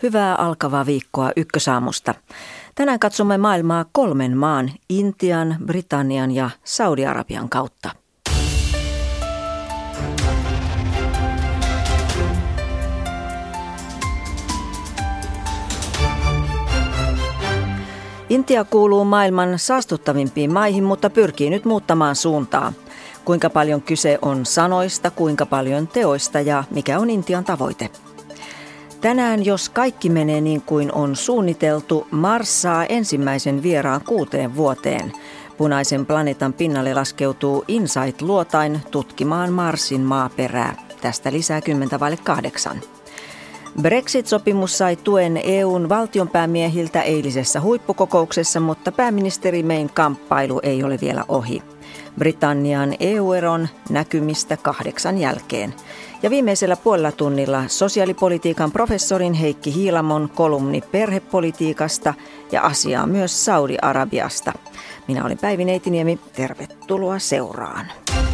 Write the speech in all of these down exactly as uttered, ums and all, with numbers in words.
Hyvää alkavaa viikkoa Ykkösaamusta. Tänään katsomme maailmaa kolmen maan, Intian, Britannian ja Saudi-Arabian kautta. Intia kuuluu maailman saastuttavimpiin maihin, mutta pyrkii nyt muuttamaan suuntaa. Kuinka paljon kyse on sanoista, kuinka paljon teoista ja mikä on Intian tavoite? Tänään, jos kaikki menee niin kuin on suunniteltu, Mars saa ensimmäisen vieraan kuuteen vuoteen. Punaisen planeetan pinnalle laskeutuu InSight-luotain tutkimaan Marsin maaperää. Tästä lisää kymmentä vaille kahdeksan. Brexit-sopimus sai tuen E U:n valtionpäämiehiltä eilisessä huippukokouksessa, mutta pääministeri Mayn kamppailu ei ole vielä ohi. Britannian E U-eron näkymistä kahdeksan jälkeen. Ja viimeisellä puolella tunnilla sosiaalipolitiikan professorin Heikki Hiilamon kolumni perhepolitiikasta ja asiaa myös Saudi-Arabiasta. Minä olen Päivi Neitiniemi. Tervetuloa seuraan.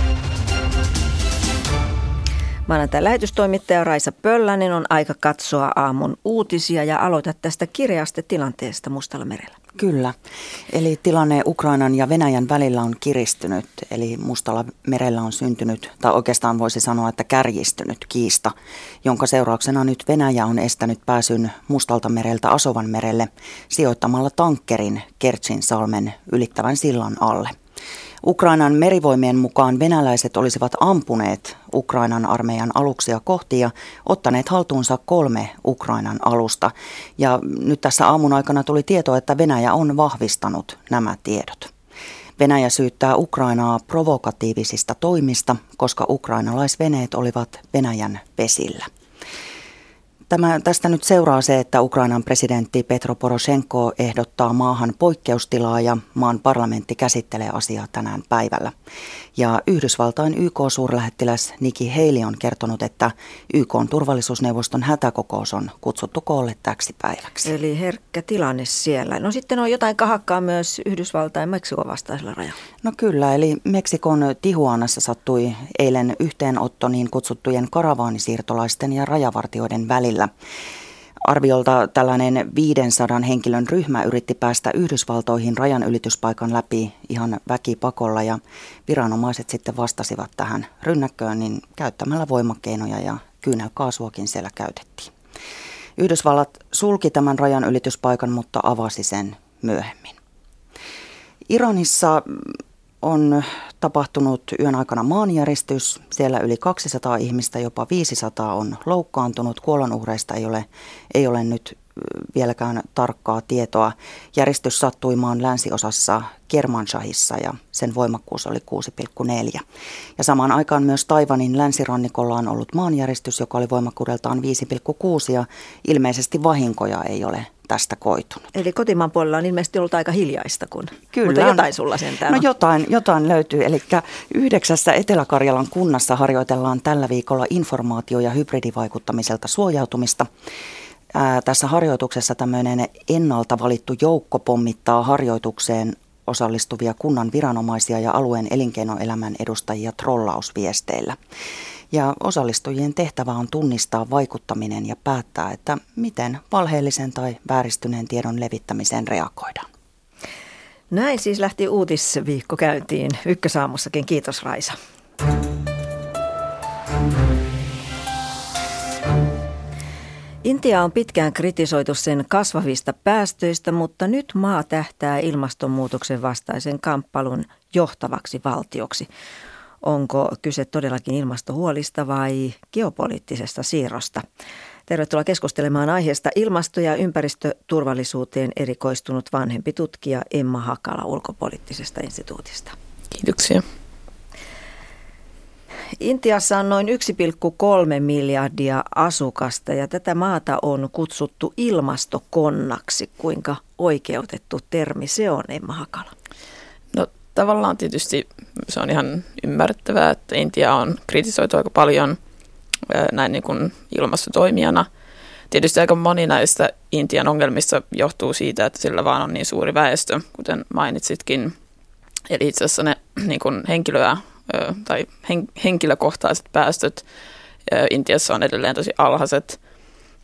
Maanantain lähetystoimittaja Raisa Pöllänen on aika katsoa aamun uutisia ja aloita tästä kireästä tilanteesta Mustalla merellä. Kyllä. Eli tilanne Ukrainan ja Venäjän välillä on kiristynyt. Eli Mustalla merellä on syntynyt, tai oikeastaan voisi sanoa, että kärjistynyt kiista, jonka seurauksena nyt Venäjä on estänyt pääsyn Mustalta mereltä Asovan merelle sijoittamalla tankkerin Kertsin salmen ylittävän sillan alle. Ukrainan merivoimien mukaan venäläiset olisivat ampuneet Ukrainan armeijan aluksia kohti ja ottaneet haltuunsa kolme Ukrainan alusta. Ja nyt tässä aamun aikana tuli tieto, että Venäjä on vahvistanut nämä tiedot. Venäjä syyttää Ukrainaa provokatiivisista toimista, koska ukrainalaisveneet olivat Venäjän vesillä. Tämä, tästä nyt seuraa se, että Ukrainan presidentti Petro Poroshenko ehdottaa maahan poikkeustilaa ja maan parlamentti käsittelee asiaa tänään päivällä. Ja Yhdysvaltain Y K-suurlähettiläs Nikki Haley on kertonut, että Y K:n turvallisuusneuvoston hätäkokous on kutsuttu koolle täksi päiväksi. Eli herkkä tilanne siellä. No sitten on jotain kahakkaa myös Yhdysvaltain Meksikon vastaisella rajalla. No kyllä, eli Meksikon Tijuanassa sattui eilen yhteenotto niin kutsuttujen karavaanisiirtolaisten ja rajavartioiden välillä. Arviolta tällainen viisisataa henkilön ryhmä yritti päästä Yhdysvaltoihin rajanylityspaikan läpi ihan väkipakolla ja viranomaiset sitten vastasivat tähän rynnäkköön niin käyttämällä voimakeinoja ja kyynelkaasuakin siellä käytettiin. Yhdysvallat sulki tämän rajanylityspaikan, mutta avasi sen myöhemmin. Iranissa on tapahtunut yön aikana maanjäristys. Siellä yli kaksisataa ihmistä, jopa viisisataa on loukkaantunut. Kuolonuhreista ei ole, ei ole nyt vieläkään tarkkaa tietoa. Järjestys sattui maan länsiosassa Kermanshahissa ja sen voimakkuus oli kuusi pilkku neljä. Ja samaan aikaan myös Taiwanin länsirannikolla on ollut maanjäristys, joka oli voimakkuudeltaan viisi pilkku kuusi ja ilmeisesti vahinkoja ei ole tästä koitunut. Eli kotimaan puolella on ilmeisesti ollut aika hiljaista, kun, Kyllä. mutta jotain sulla sentään No on. jotain, jotain löytyy. Eli yhdeksässä Etelä-Karjalan kunnassa harjoitellaan tällä viikolla informaatio- ja hybridivaikuttamiselta suojautumista. Ää, tässä harjoituksessa tämmöinen ennalta valittu joukko pommittaa harjoitukseen osallistuvia kunnan viranomaisia ja alueen elinkeinoelämän edustajia trollausviesteillä. Ja osallistujien tehtävä on tunnistaa vaikuttaminen ja päättää, että miten valheellisen tai vääristyneen tiedon levittämiseen reagoidaan. Näin siis lähti uutisviikko käyntiin Ykkösaamussakin. Kiitos Raisa. Intia on pitkään kritisoitu sen kasvavista päästöistä, mutta nyt maa tähtää ilmastonmuutoksen vastaisen kamppailun johtavaksi valtioksi. Onko kyse todellakin ilmastohuolista vai geopoliittisesta siirrosta? Tervetuloa keskustelemaan aiheesta ilmasto- ja ympäristöturvallisuuteen erikoistunut vanhempi tutkija Emma Hakala Ulkopoliittisesta instituutista. Kiitoksia. Intiassa on noin yksi pilkku kolme miljardia asukasta ja tätä maata on kutsuttu ilmastokonnaksi. Kuinka oikeutettu termi se on, Emma Hakala? No tavallaan tietysti se on ihan ymmärrettävää, että Intia on kritisoitu aika paljon näin niin kuin ilmastotoimijana. Tietysti aika moni näistä Intian ongelmista johtuu siitä, että sillä vaan on niin suuri väestö, kuten mainitsitkin. Eli itse asiassa ne niin kuin henkilöä tai henkilökohtaiset päästöt Intiassa on edelleen tosi alhaiset.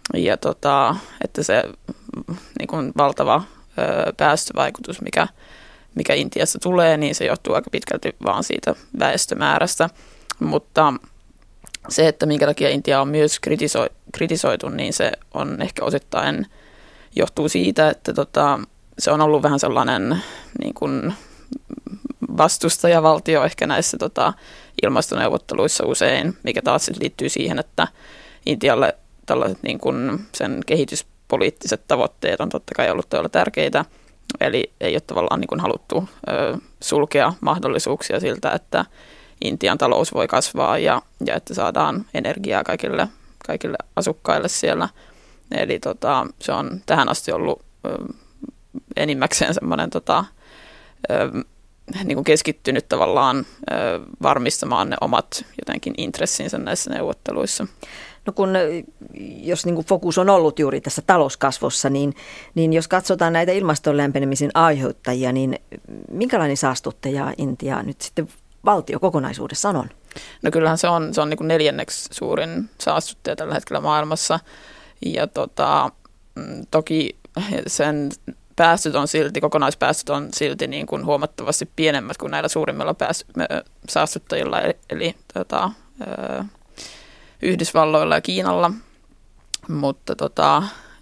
ja tota, että se niin kuin valtava ö, päästövaikutus, mikä, mikä Intiassa tulee, niin se johtuu aika pitkälti vaan siitä väestömäärästä. Mutta se, että minkä takia Intia on myös kritiso- kritisoitu, niin se on ehkä osittain johtuu siitä, että tota, se on ollut vähän sellainen niin kuin vastustajavaltio ehkä näissä tota, ilmastoneuvotteluissa usein, mikä taas sit liittyy siihen, että Intialle tällaiset niin kuin sen kehityspoliittiset tavoitteet on totta kai ollut todella tärkeitä. Eli ei ole tavallaan niin kuin haluttu ö, sulkea mahdollisuuksia siltä, että Intian talous voi kasvaa ja, ja että saadaan energiaa kaikille, kaikille asukkaille siellä. Eli tota, se on tähän asti ollut ö, enimmäkseen semmoinen tota, ö, niin kuin keskittynyt tavallaan ö, varmistamaan ne omat jotenkin intressinsä näissä neuvotteluissa. No kun, jos niin kuin fokus on ollut juuri tässä talouskasvussa, niin, niin jos katsotaan näitä ilmaston lämpenemisen aiheuttajia, niin minkälainen saastuttaja Intia nyt sitten valtio kokonaisuudessaan on? No kyllähän se on, se on niin kuin neljänneksi suurin saastuttaja tällä hetkellä maailmassa. Ja tota, toki sen päästöt on silti, kokonaispäästöt on silti niin kuin huomattavasti pienemmät kuin näillä suurimmilla pääst- saastuttajilla, eli, eli tota, ö, Yhdysvalloilla ja Kiinalla. Mutta tota,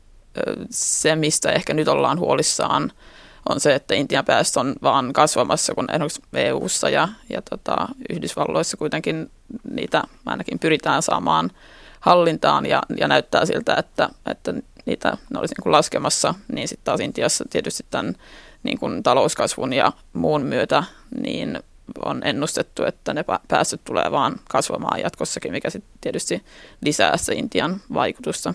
se, mistä ehkä nyt ollaan huolissaan, on se, että Intian päästöt on vaan kasvamassa, kun esimerkiksi E U:ssa ja, ja tota, Yhdysvalloissa kuitenkin niitä ainakin pyritään saamaan hallintaan ja, ja näyttää siltä, että, että niitä ne olisi niin kuin laskemassa, niin sitten taas Intiassa tietysti tämän niin kuin talouskasvun ja muun myötä niin on ennustettu, että ne päästöt tulee vaan kasvamaan jatkossakin, mikä sitten tietysti lisää sitä Intian vaikutusta.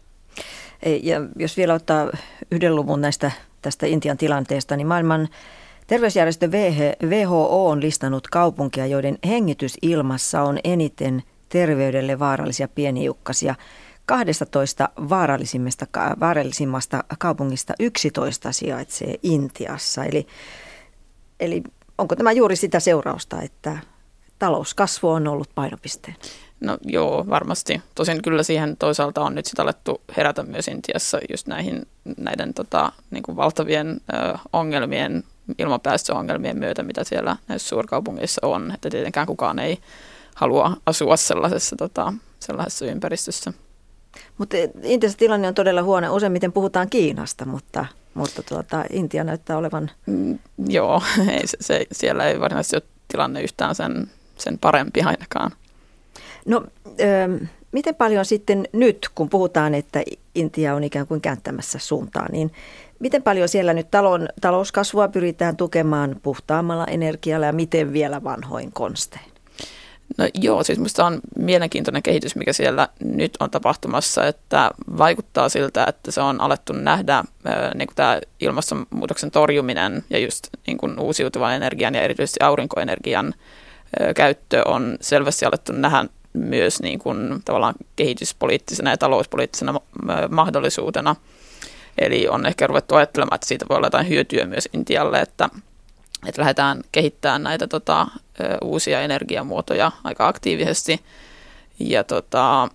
Ja jos vielä ottaa yhden luvun näistä tästä Intian tilanteesta, niin maailman terveysjärjestö W H O on listannut kaupunkia, joiden hengitysilmassa on eniten terveydelle vaarallisia pienhiukkasia. kaksitoista vaarallisimmasta, vaarallisimmasta kaupungista yksitoista sijaitsee Intiassa. Eli, eli onko tämä juuri sitä seurausta, että talouskasvu on ollut painopisteen? No joo, varmasti. Tosin kyllä siihen toisaalta on nyt sit alettu herätä myös Intiassa just näihin, näiden tota, niin kuin valtavien ö, ongelmien, ilmanpäästöongelmien myötä, mitä siellä näissä suurkaupungeissa on. Että tietenkään kukaan ei halua asua sellaisessa, tota, sellaisessa ympäristössä. Mutta Intiassa tilanne on todella huono. Useimmiten puhutaan Kiinasta, mutta, mutta tuota, Intia näyttää olevan... Mm, joo, ei, se, se, siellä ei varsinaisesti ole tilanne yhtään sen, sen parempi ainakaan. No, ö, miten paljon sitten nyt, kun puhutaan, että Intia on ikään kuin kääntämässä suuntaan, niin miten paljon siellä nyt talon, talouskasvua pyritään tukemaan puhtaammalla energialla ja miten vielä vanhoin konstein? No joo, siis minusta on mielenkiintoinen kehitys, mikä siellä nyt on tapahtumassa, että vaikuttaa siltä, että se on alettu nähdä niin kuin tämä ilmastonmuutoksen torjuminen ja just niin kuin uusiutuvan energian ja erityisesti aurinkoenergian käyttö on selvästi alettu nähdä myös niin kuin tavallaan kehityspoliittisena ja talouspoliittisena mahdollisuutena. Eli on ehkä ruvettu ajattelemaan, että siitä voi olla jotain hyötyä myös Intialle, että, että lähdetään kehittämään näitä tota, uusia energiamuotoja aika aktiivisesti. Ja tota,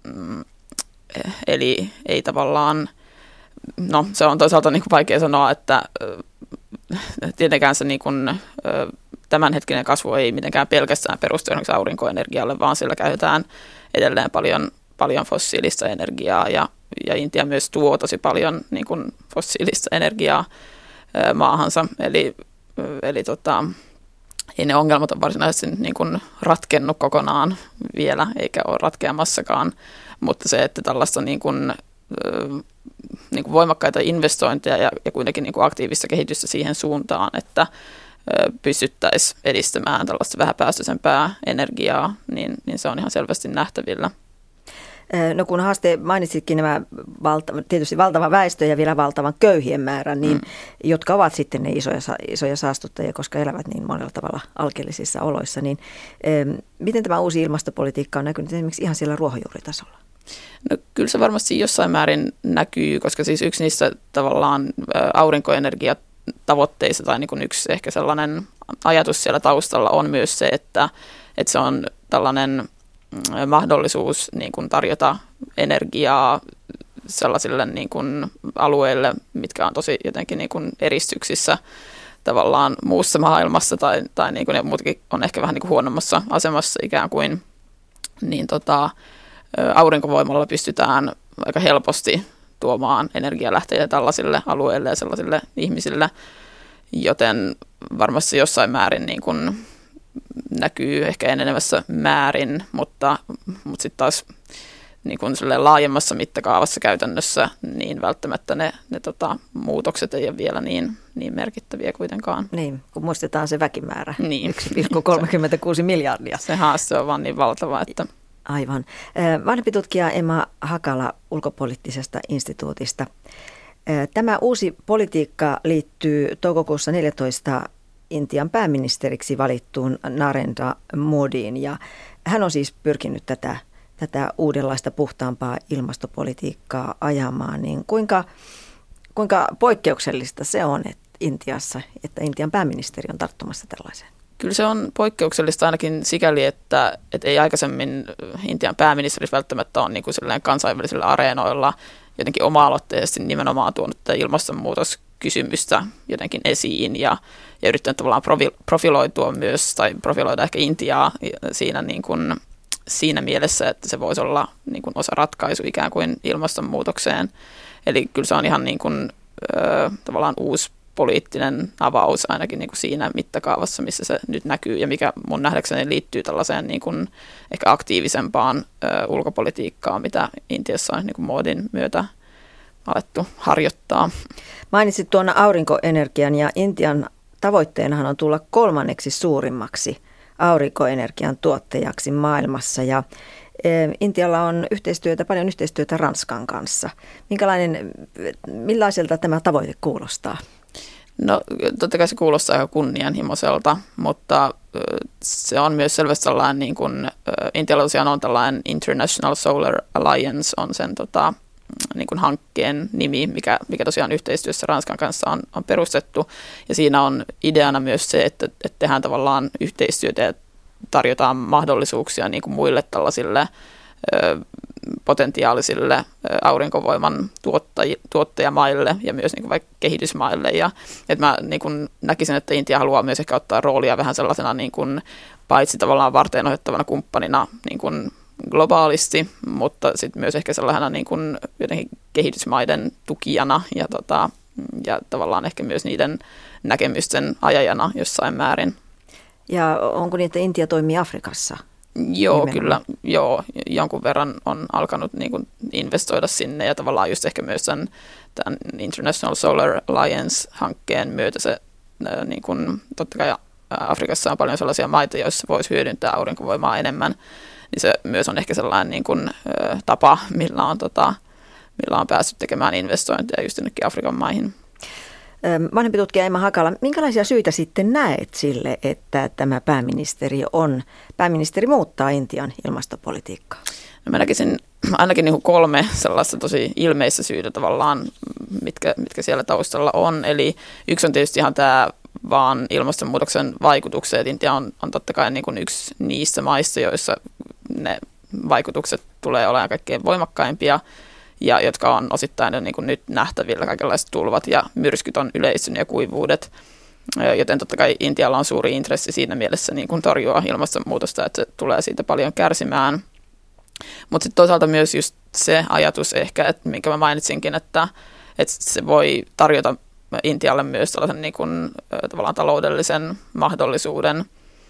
eli ei tavallaan, no se on toisaalta niin kuin vaikea sanoa, että tietenkään se niin kuin, tämänhetkinen kasvu ei mitenkään pelkästään perustu esimerkiksi aurinkoenergialle, vaan sillä käytetään edelleen paljon, paljon fossiilista energiaa ja, ja Intia myös tuo tosi paljon niin kuin fossiilista energiaa ää, maahansa. Eli, eli tota, ei ne ongelmat ole varsinaisesti niin kuin ratkennut kokonaan vielä, eikä ole ratkeamassakaan, mutta se, että tällaista niin kuin, niin kuin voimakkaita investointeja ja, ja kuitenkin niin kuin aktiivista kehitystä siihen suuntaan, että pystyttäisiin edistämään tällaista vähäpäästöisempää energiaa, niin, niin se on ihan selvästi nähtävillä. No kun haaste mainitsitkin nämä valta, tietysti valtava väestö ja vielä valtavan köyhien määrän, niin, mm. jotka ovat sitten ne isoja, isoja saastuttajia, koska elävät niin monella tavalla alkeellisissa oloissa, niin eh, miten tämä uusi ilmastopolitiikka on näkynyt esimerkiksi ihan siellä ruohonjuuritasolla? No kyllä se varmasti jossain määrin näkyy, koska siis yksi niistä tavallaan aurinkoenergiat tavoitteissa tai niin kuin yksi ehkä sellainen ajatus siellä taustalla on myös se, että, että se on tällainen mahdollisuus niin kuin tarjota energiaa sellaisille niin kuin alueille, mitkä on tosi jotenkin niin kuin eristyksissä tavallaan muussa maailmassa tai, tai niin kuin ne muutkin on ehkä vähän niin kuin huonommassa asemassa ikään kuin, niin tota, aurinkovoimalla pystytään aika helposti tuomaan energialähteitä tällaisille alueille ja sellaisille ihmisille, joten varmasti jossain määrin niin kuin näkyy ehkä enenevässä määrin, mutta, mutta sitten taas niin kuin laajemmassa mittakaavassa käytännössä niin välttämättä ne, ne tota, muutokset ei ole vielä niin, niin merkittäviä kuitenkaan. Niin, kun muistetaan se väkimäärä, niin. yksi pilkku kolmekymmentäkuusi miljardia. Se haaste on vaan niin valtava, että... Aivan. Vanhempi tutkija Emma Hakala Ulkopoliittisesta instituutista. Tämä uusi politiikka liittyy toukokuussa neljätoista Intian pääministeriksi valittuun Narendra Modiin, ja hän on siis pyrkinyt tätä, tätä uudenlaista puhtaampaa ilmastopolitiikkaa ajamaan. Niin kuinka, kuinka poikkeuksellista se on että Intiassa, että Intian pääministeri on tarttumassa tällaiseen? Kyllä se on poikkeuksellista ainakin sikäli, että, että ei aikaisemmin Intian pääministeri välttämättä ole niin kuin kansainvälisillä areenoilla jotenkin oma-aloitteisesti nimenomaan tuonut tätä ilmastonmuutoskysymystä jotenkin esiin ja, ja yrittänyt tavallaan profiloitua myös tai profiloida ehkä Intiaa siinä, niin kuin, siinä mielessä, että se voisi olla niin kuin osa ratkaisu ikään kuin ilmastonmuutokseen. Eli kyllä se on ihan niin kuin, ö, tavallaan uusi poliittinen avaus ainakin niin kuin siinä mittakaavassa, missä se nyt näkyy ja mikä mun nähdäkseni liittyy tällaiseen niin kuin ehkä aktiivisempaan ö, ulkopolitiikkaan, mitä Intiassa on niin kuin Modin myötä alettu harjoittaa. Mainitsit tuon aurinkoenergian ja Intian tavoitteenahan on tulla kolmanneksi suurimmaksi aurinkoenergian tuottajaksi maailmassa ja e, Intialla on yhteistyötä, paljon yhteistyötä Ranskan kanssa. Minkälainen, millaiselta tämä tavoite kuulostaa? No totta kai se kuulostaa aika kunnianhimoiselta, mutta se on myös selvästi sellainen, niin kuin Intialla tosiaan on tällainen International Solar Alliance on sen tota, niin kuin hankkeen nimi, mikä, mikä tosiaan yhteistyössä Ranskan kanssa on, on perustettu. Ja siinä on ideana myös se, että, että tehdään tavallaan yhteistyötä ja tarjotaan mahdollisuuksia niin kuin muille tällaisille ö, potentiaalisille aurinkovoiman tuottaji, tuottajamaille ja myös niin kuin vaikka kehitysmaille. Ja, että mä niin kuin näkisin, että Intia haluaa myös ehkä ottaa roolia vähän sellaisena niin kuin, paitsi tavallaan varteenotettavana kumppanina niin kuin globaalisti, mutta sitten myös ehkä sellaisena niin kuin jotenkin kehitysmaiden tukijana ja, tota, ja tavallaan ehkä myös niiden näkemysten ajajana jossain määrin. Ja onko niin, että Intia toimii Afrikassa? Joo, nimenomaan? Kyllä. Joo, jonkun verran on alkanut niin kuin investoida sinne ja tavallaan just ehkä myös tämän, tämän International Solar Alliance-hankkeen myötä se niin kuin, totta kai Afrikassa on paljon sellaisia maita, joissa voisi hyödyntää aurinkovoimaa enemmän, niin se myös on ehkä sellainen niin kuin, tapa, millä on, tota, millä on päässyt tekemään investointeja just jonnekin Afrikan maihin. Vanhempi tutkija Emma Hakala, minkälaisia syitä sitten näet sille, että tämä pääministeri on, pääministeri muuttaa Intian ilmastopolitiikkaa? No mä näkisin ainakin niin kuin kolme sellaista tosi ilmeistä syytä tavallaan, mitkä, mitkä siellä taustalla on. Eli yksi on tietysti ihan tämä vaan ilmastonmuutoksen vaikutukset. Intia on, on totta kai niin kuin yksi niistä maista, joissa ne vaikutukset tulee olemaan kaikkein voimakkaimpia. Ja jotka on osittain jo niin kuin nyt nähtävillä, kaikenlaiset tulvat ja myrskyt on yleistynyt ja kuivuudet, joten totta kai Intialla on suuri intressi siinä mielessä niin kuin torjua ilmastonmuutosta, että se tulee siitä paljon kärsimään. Mutta sitten toisaalta myös just se ajatus ehkä, että minkä mä mainitsinkin, että, että se voi tarjota Intialle myös tällaisen niin kuin, tavallaan taloudellisen mahdollisuuden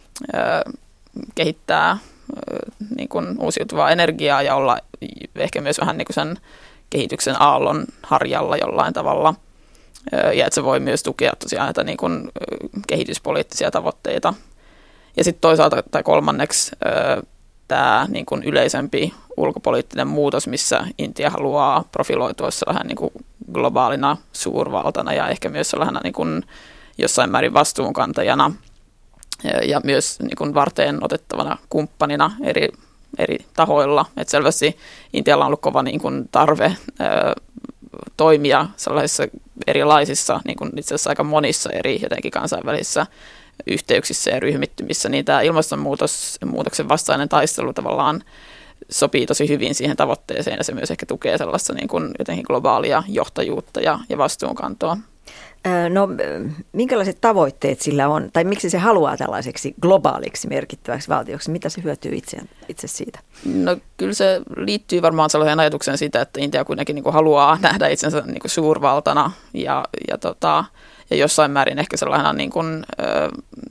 kehittää niin kuin uusiutuvaa energiaa ja olla ehkä myös vähän niin kuin sen kehityksen aallon harjalla jollain tavalla. Ja että se voi myös tukea tosiaan näitä niin kuin kehityspoliittisia tavoitteita. Ja sitten toisaalta tai kolmanneksi tämä niin kuin yleisempi ulkopoliittinen muutos, missä Intia haluaa profiloitua sellainen niin kuin globaalina suurvaltana ja ehkä myös sellaisena niin kuin jossain määrin vastuunkantajana ja myös niin kuin varteen otettavana kumppanina eri, eri tahoilla. Et selvästi Intialla on ollut kova niin kuin tarve ää, toimia sellaisissa erilaisissa, niin kuin itse asiassa aika monissa eri jotenkin kansainvälisissä yhteyksissä ja ryhmittymissä. Niin tämä ilmastonmuutoksen vastainen taistelu tavallaan sopii tosi hyvin siihen tavoitteeseen ja se myös ehkä tukee sellaista niin kuin jotenkin globaalia johtajuutta ja, ja vastuunkantoa. No minkälaiset tavoitteet sillä on, tai miksi se haluaa tällaiseksi globaaliksi merkittäväksi valtioksi? Mitä se hyötyy itse, itse siitä? No kyllä se liittyy varmaan sellaiseen ajatukseen siitä, että Intia kuitenkin niin kuin haluaa nähdä itsensä niin kuin suurvaltana ja, ja, tota, ja jossain määrin ehkä sellaisena niin kuin, ä,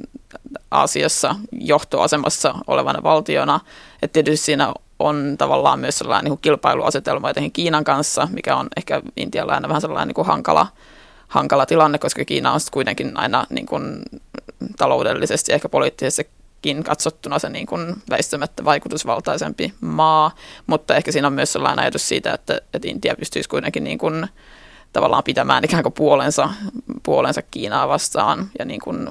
Aasiassa johtoasemassa olevana valtiona. Että tietysti siinä on tavallaan myös sellainen niin kuin kilpailuasetelma jotenkin Kiinan kanssa, mikä on ehkä Intialla aina vähän sellainen niin kuin hankala hankala tilanne, koska Kiina on kuitenkin aina niin kuin taloudellisesti ja ehkä poliittisestikin katsottuna se niin kuin väistämättä vaikutusvaltaisempi maa, mutta ehkä siinä on myös sellainen ajatus siitä, että, että Intia pystyisi kuitenkin niin kuin tavallaan pitämään ikään kuin puolensa, puolensa Kiinaa vastaan ja niin kuin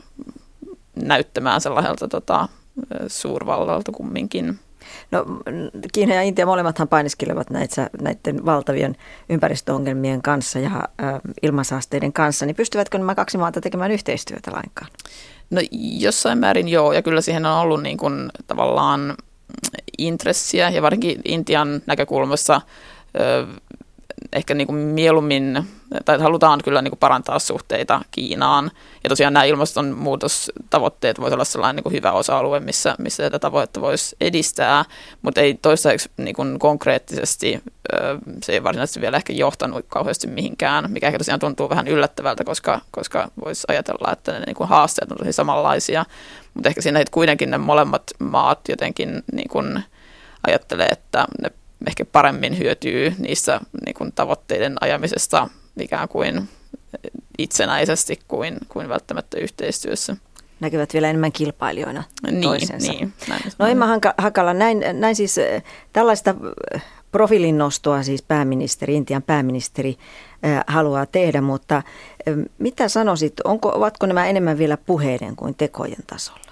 näyttämään sellaiselta tota, suurvallalta kumminkin. No, Kiina ja Intia molemmathan painiskelevat näitä, näiden valtavien ympäristöongelmien kanssa ja ä, ilmansaasteiden kanssa, niin pystyvätkö nämä kaksi maata tekemään yhteistyötä lainkaan? No jossain määrin joo, ja kyllä siihen on ollut niin kuin tavallaan intressiä, ja varsinkin Intian näkökulmassa ö, ehkä niin kuin mieluummin, tai halutaan kyllä niin kuin parantaa suhteita Kiinaan. Ja tosiaan nämä ilmastonmuutostavoitteet voisivat olla sellainen niin kuin hyvä osa-alue, missä, missä tätä tavoitetta voisi edistää, mutta ei toistaiseksi niin kuin konkreettisesti, se ei varsinaisesti vielä ehkä johtanut kauheasti mihinkään, mikä ehkä tosiaan tuntuu vähän yllättävältä, koska, koska voisi ajatella, että ne niin kuin haasteet on tosi samanlaisia. Mutta ehkä siinä kuitenkin ne molemmat maat jotenkin niin kuin ajattelee, että ne ehkä paremmin hyötyy niissä niin kuin tavoitteiden ajamisesta ikään kuin itsenäisesti kuin, kuin välttämättä yhteistyössä. Näkyvät vielä enemmän kilpailijoina niin, toisensa. Niin, no Emma Hakala, näin, näin siis tällaista profiilin nostoa siis pääministeri, Intian pääministeri äh, haluaa tehdä, mutta äh, mitä sanoisit, onko, ovatko nämä enemmän vielä puheiden kuin tekojen tasolla?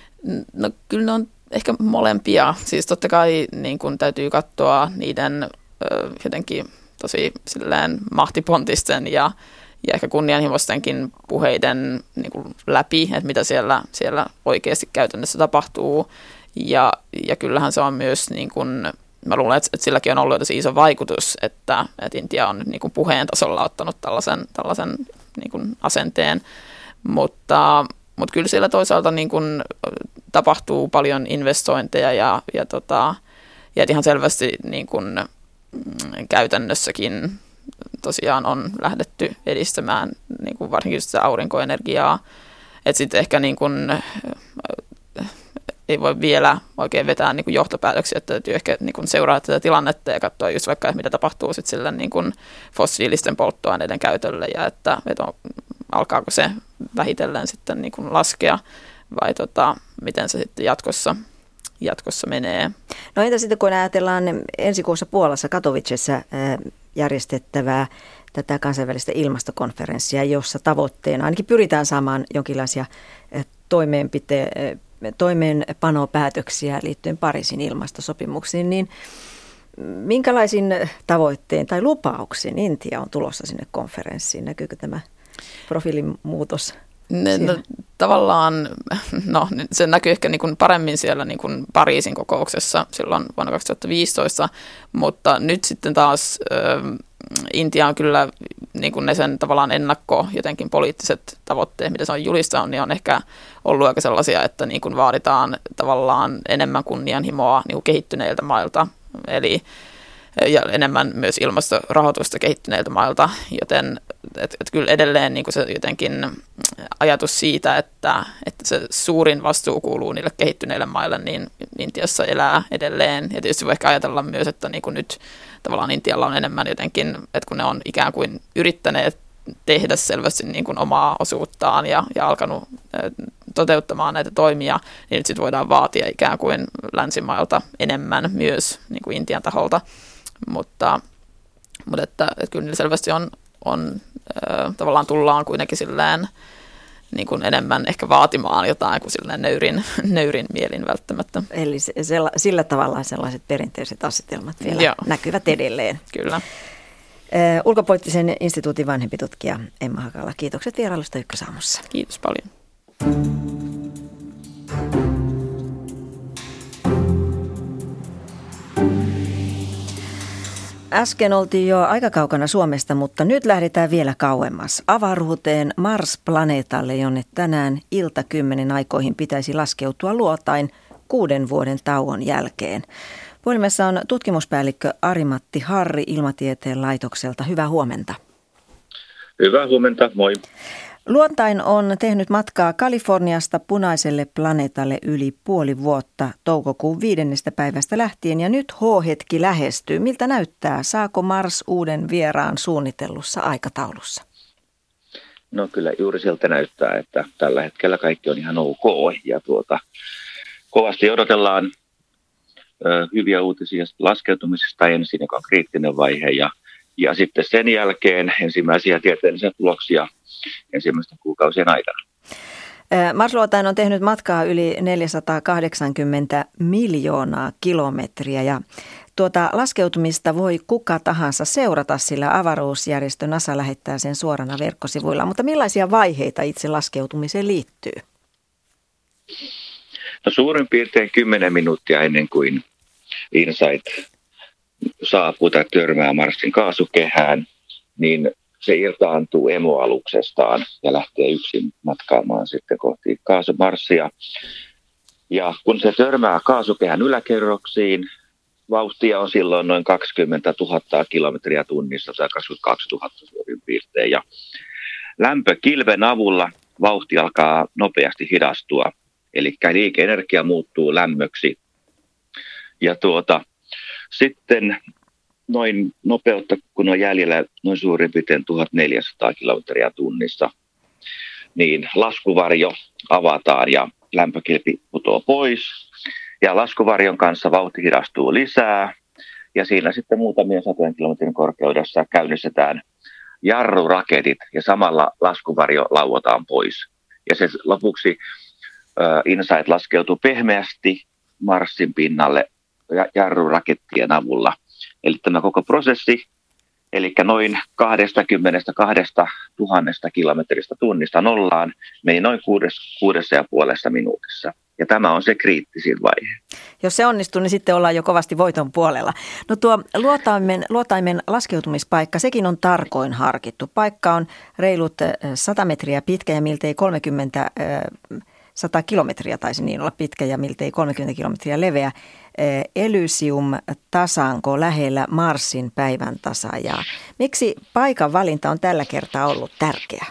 No kyllä ne on ehkä molempia. Siis totta kai niin kun täytyy katsoa niiden ö, jotenkin tosi silleen mahtipontisten ja, ja ehkä kunnianhimoistenkin puheiden niin kun läpi, että mitä siellä, siellä oikeasti käytännössä tapahtuu. Ja, ja kyllähän se on myös, niin kun, mä luulen, että, että silläkin on ollut tosi iso vaikutus, että, että Intia on niin kun puheen tasolla ottanut tällaisen, tällaisen niin kun asenteen, mutta Mutta kyllä siellä toisaalta niin kun tapahtuu paljon investointeja ja, ja, tota, ja ihan selvästi niin kun käytännössäkin tosiaan on lähdetty edistämään niin kun varsinkin sitä aurinkoenergiaa. Että sitten ehkä niin kun, ei voi vielä oikein vetää niin kun johtopäätöksiä, että täytyy ehkä niin kun seuraa tätä tilannetta ja katsoa just vaikka, mitä tapahtuu sitten sillä niin kun fossiilisten polttoaineiden käytölle ja että, että on, alkaako se vähitellen sitten niin kuin laskea vai tota, miten se sitten jatkossa, jatkossa menee. No entä sitten kun ajatellaan ensi kuussa Puolassa Katowicessa järjestettävää tätä kansainvälistä ilmastokonferenssia, jossa tavoitteena ainakin pyritään saamaan jonkinlaisia toimeenpite- toimeenpanopäätöksiä liittyen Pariisin ilmastosopimuksiin, niin minkälaisin tavoitteen tai lupauksin Intia on tulossa sinne konferenssiin? Näkyykö tämä profiilin muutos? Ne, no, tavallaan no, se näkyy ehkä niin kuin paremmin siellä niin kuin Pariisin kokouksessa silloin vuonna kaksituhattaviisitoista, mutta nyt sitten taas äh, Intia on kyllä niin kuin ne sen tavallaan ennakko jotenkin poliittiset tavoitteet, mitä se on julistanut, niin on ehkä ollut aika sellaisia, että niin kuin vaaditaan tavallaan enemmän kunnianhimoa niin kuin kehittyneiltä mailta, eli ja enemmän myös ilmastorahoitusta kehittyneiltä mailta, joten et, et kyllä edelleen niin kuin se jotenkin ajatus siitä, että, että se suurin vastuu kuuluu niille kehittyneille maille, niin Intiassa elää edelleen. Ja tietysti voi ehkä ajatella myös, että niin kuin nyt tavallaan Intialla on enemmän jotenkin, että kun ne on ikään kuin yrittäneet tehdä selvästi niin kuin omaa osuuttaan ja, ja alkanut toteuttamaan näitä toimia, niin nyt sitten voidaan vaatia ikään kuin länsimailta enemmän myös niin kuin Intian taholta. Mutta, mutta että, että kyllä selvästi on, on äh, tavallaan tullaan kuitenkin silleen niin kuin enemmän ehkä vaatimaan jotain kuin silleen nöyrin, nöyrin mielin välttämättä. Eli se, sillä tavalla sellaiset perinteiset asetelmat vielä Joo. näkyvät edelleen. Kyllä. Äh, Ulkopoliittisen instituutin vanhempi tutkija Emma Hakala, kiitokset vierailusta Ykkösaamussa. Kiitos paljon. Thank you. Äsken oltiin jo aika kaukana Suomesta, mutta nyt lähdetään vielä kauemmas. Avaruuteen Mars-planeetalle, jonne tänään iltakymmenen aikoihin pitäisi laskeutua luotain kuuden vuoden tauon jälkeen. Puhelimessa on tutkimuspäällikkö Ari-Matti Harri Ilmatieteen laitokselta. Hyvää huomenta. Hyvää huomenta, moi. Luotain on tehnyt matkaa Kaliforniasta punaiselle planeetalle yli puoli vuotta toukokuun viidennestä päivästä lähtien ja nyt H-hetki lähestyy. Miltä näyttää? Saako Mars uuden vieraan suunnitellussa aikataulussa? No kyllä juuri siltä näyttää, että tällä hetkellä kaikki on ihan ok ja tuota, kovasti odotellaan ö, hyviä uutisia laskeutumisesta ensin, joka on kriittinen vaihe ja, ja sitten sen jälkeen ensimmäisiä tieteellisiä tuloksia ensimmäisten kuukausien aikana. Mars-luotain on tehnyt matkaa yli neljäsataakahdeksankymmentä miljoonaa kilometriä ja tuota laskeutumista voi kuka tahansa seurata, sillä avaruusjärjestö NASA lähettää sen suorana verkkosivuilla. Mutta millaisia vaiheita itse laskeutumiseen liittyy? No suurin piirtein kymmenen minuuttia ennen kuin InSight saapuu tai törmää Marsin kaasukehään, niin se irtaantuu emoaluksestaan ja lähtee yksin matkaamaan sitten kohti kaasumarssia. Ja kun se törmää kaasukehän yläkerroksiin, vauhtia on silloin noin kaksikymmentätuhatta kilometriä tunnissa tai kaksikymmentäkaksituhatta suurin piirtein. Ja lämpökilven avulla vauhti alkaa nopeasti hidastua, eli liike-energia muuttuu lämmöksi. Ja tuota, sitten noin nopeutta, kun on jäljellä noin suurin piirtein tuhatneljäsataa kilometriä tunnissa, niin laskuvarjo avataan ja lämpökilpi putoaa pois. Ja laskuvarjon kanssa vauhti hidastuu lisää. Ja siinä sitten muutamien satojen kilometrin korkeudessa käynnistetään jarruraketit ja samalla laskuvarjo lauotaan pois. Ja se lopuksi äh, InSight laskeutuu pehmeästi Marsin pinnalle jarrurakettien avulla. Eli tämä koko prosessi, eli noin kaksikymmentäkaksituhatta kilometristä tunnista nollaan, meni noin kuudes, kuudessa ja puolessa minuutissa. Ja tämä on se kriittisin vaihe. Jos se onnistuu, niin sitten ollaan jo kovasti voiton puolella. No tuo luotaimen, luotaimen laskeutumispaikka, sekin on tarkoin harkittu. Paikka on reilut sata metriä pitkä ja miltei kolmekymmentä sata kilometriä taisi niin olla pitkä ja miltei kolmekymmentä kilometriä leveä. Elysium-tasanko lähellä Marsin päivän tasaajaa. Miksi paikan valinta on tällä kertaa ollut tärkeä?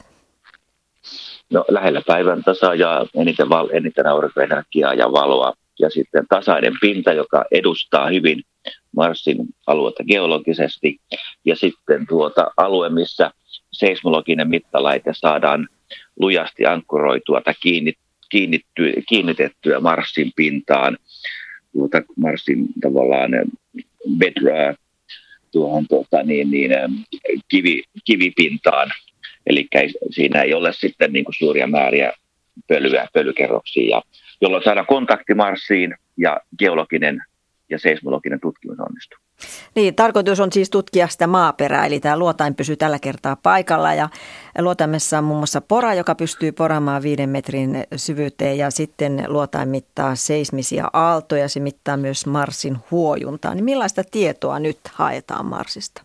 No lähellä päivän tasaajaa, eniten, val, eniten aurinkoenergiaa ja valoa. Ja sitten tasainen pinta, joka edustaa hyvin Marsin aluetta geologisesti. Ja sitten tuota alue, missä seismologinen mittalaite saadaan lujasti ankkuroitua tai kiinnitettyä Marsin pintaan. Tuota Marsin tavallaan bedrock, tuohon tuota, niin, niin, kivi, kivipintaan. Eli siinä ei ole sitten niin kuin suuria määriä pölyä, pölykerroksia, jolloin saadaan kontakti Marsiin ja geologinen ja seismologinen tutkimus onnistuu. Niin, tarkoitus on siis tutkia sitä maaperää, eli tämä luotain pysyy tällä kertaa paikalla ja luotaimessa on muun muassa pora, joka pystyy poraamaan viiden metrin syvyyteen ja sitten luotain mittaa seismisiä aaltoja, se mittaa myös Marsin huojuntaa. Niin millaista tietoa nyt haetaan Marsista?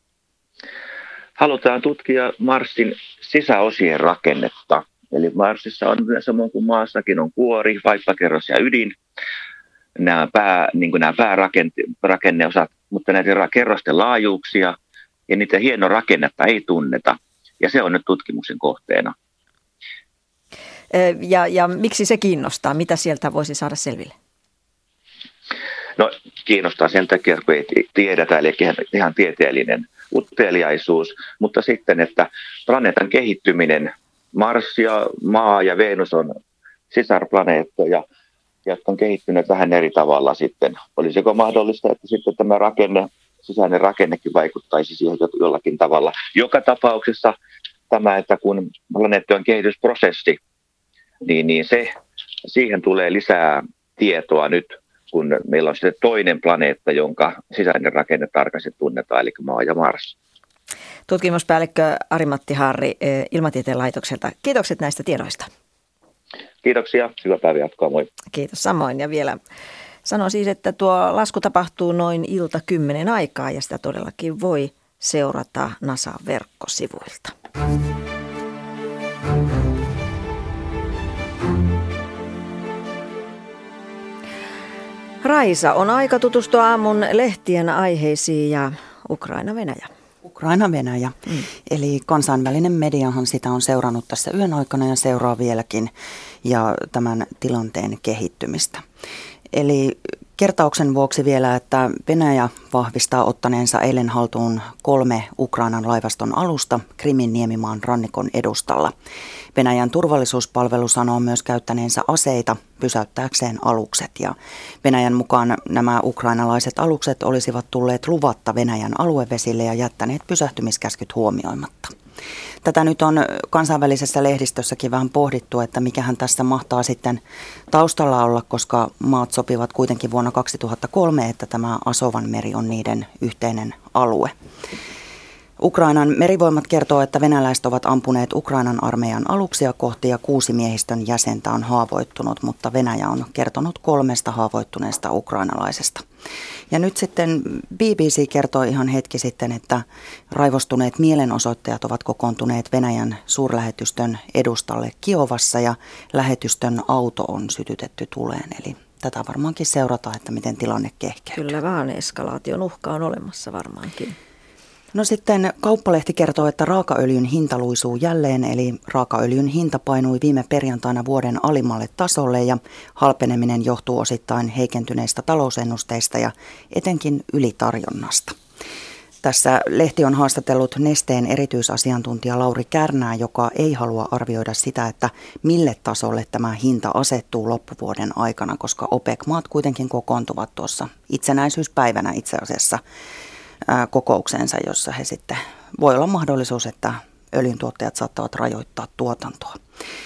Halutaan tutkia Marsin sisäosien rakennetta. Eli Marsissa on samoin kuin maassakin on kuori, vaippakerros ja ydin. Nämä, pää, niin kuin nämä päärakenneosat, mutta näitä kerrosten laajuuksia ja niitä hieno rakennetta ei tunneta. Ja se on nyt tutkimuksen kohteena. Ja, ja miksi se kiinnostaa? Mitä sieltä voisi saada selville? No kiinnostaa sen takia, kun ei tiedetä, eli ihan tieteellinen uteliaisuus, mutta sitten, että planeetan kehittyminen, Mars ja Maa ja Venus on sisarplaneettoja, jotka on kehittyneet vähän eri tavalla sitten. Olisiko mahdollista, että sitten tämä rakenne, sisäinen rakennekin vaikuttaisi siihen jollakin tavalla. Joka tapauksessa tämä, että kun planeetta on kehitysprosessi, niin, niin se, siihen tulee lisää tietoa nyt, kun meillä on sitten toinen planeetta, jonka sisäinen rakenne tarkasti tunnetaan, eli Maa ja Mars. Tutkimuspäällikkö Ari-Matti Harri Ilmatieteen laitokselta. Kiitokset näistä tiedoista. Kiitoksia. Hyvää päivää jatkoa. Moi. Kiitos samoin. Ja vielä Sanoi siis, että tuo lasku tapahtuu noin ilta kymmenen aikaa ja sitä todellakin voi seurata NASAn verkkosivuilta. Raisa, on aika tutustua aamun lehtien aiheisiin ja Ukraina-Venäjä. Ukraina-Venäjä. Mm. Eli kansainvälinen mediahan sitä on seurannut tässä yön aikana ja seuraa vieläkin ja tämän tilanteen kehittymistä. Eli kertauksen vuoksi vielä, että Venäjä vahvistaa ottaneensa eilen haltuun kolme Ukrainan laivaston alusta Krimin niemimaan rannikon edustalla. Venäjän turvallisuuspalvelu sanoo myös käyttäneensä aseita pysäyttääkseen alukset ja Venäjän mukaan nämä ukrainalaiset alukset olisivat tulleet luvatta Venäjän aluevesille ja jättäneet pysähtymiskäskyt huomioimatta. Tätä nyt on kansainvälisessä lehdistössäkin vähän pohdittu, että mikähän tässä mahtaa sitten taustalla olla, koska maat sopivat kuitenkin vuonna kaksituhattakolme, että tämä Asovan meri on niiden yhteinen alue. Ukrainan merivoimat kertoo, että venäläiset ovat ampuneet Ukrainan armeijan aluksia kohti ja kuusi miehistön jäsentä on haavoittunut, mutta Venäjä on kertonut kolmesta haavoittuneesta ukrainalaisesta. Ja nyt sitten B B C kertoi ihan hetki sitten, että raivostuneet mielenosoittajat ovat kokoontuneet Venäjän suurlähetystön edustalle Kiovassa ja lähetystön auto on sytytetty tuleen. Eli tätä varmaankin seurataan, että miten tilanne kehkeytyy. Kyllä vaan eskalaation uhka on olemassa varmaankin. No sitten Kauppalehti kertoo, että raakaöljyn hinta luisuu jälleen, eli raakaöljyn hinta painui viime perjantaina vuoden alimmalle tasolle ja halpeneminen johtuu osittain heikentyneistä talousennusteista ja etenkin ylitarjonnasta. Tässä lehti on haastatellut Nesteen erityisasiantuntija Lauri Kärnää, joka ei halua arvioida sitä, että mille tasolle tämä hinta asettuu loppuvuoden aikana, koska OPEC-maat kuitenkin kokoontuvat tuossa itsenäisyyspäivänä itse asiassa kokoukseensa, jossa he sitten voi olla mahdollisuus, että öljyntuottajat saattavat rajoittaa tuotantoa.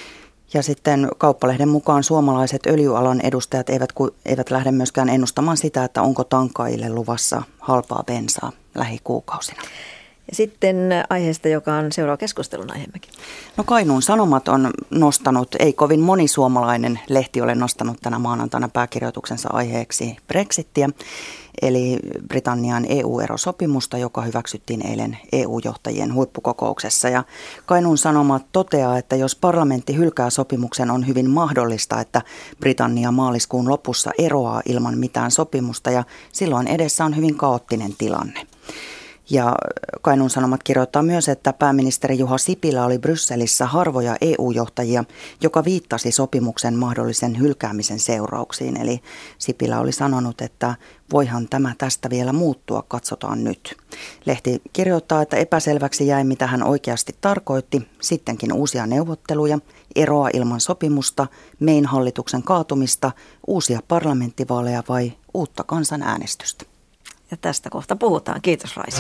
Ja sitten Kauppalehden mukaan suomalaiset öljyalan edustajat eivät, eivät lähde myöskään ennustamaan sitä, että onko tankkaajille luvassa halpaa bensaa lähikuukausina. Ja sitten aiheesta, joka on seuraava keskustelun aiheemmekin. No Kainuun Sanomat on nostanut, ei kovin moni suomalainen lehti ole nostanut tänä maanantaina pääkirjoituksensa aiheeksi Brexittiä, eli Britannian E U-erosopimusta, joka hyväksyttiin eilen E U-johtajien huippukokouksessa. Ja Kainuun Sanomat toteaa, että jos parlamentti hylkää sopimuksen, on hyvin mahdollista, että Britannia maaliskuun lopussa eroaa ilman mitään sopimusta ja silloin edessä on hyvin kaoottinen tilanne. Ja Kainuun Sanomat kirjoittaa myös, että pääministeri Juha Sipilä oli Brysselissä harvoja E U-johtajia, joka viittasi sopimuksen mahdollisen hylkäämisen seurauksiin. Eli Sipilä oli sanonut, että voihan tämä tästä vielä muuttua, katsotaan nyt. Lehti kirjoittaa, että epäselväksi jäi, mitä hän oikeasti tarkoitti. Sittenkin uusia neuvotteluja, eroa ilman sopimusta, Mayn hallituksen kaatumista, uusia parlamenttivaaleja vai uutta kansanäänestystä. Ja tästä kohta puhutaan. Kiitos Raisa.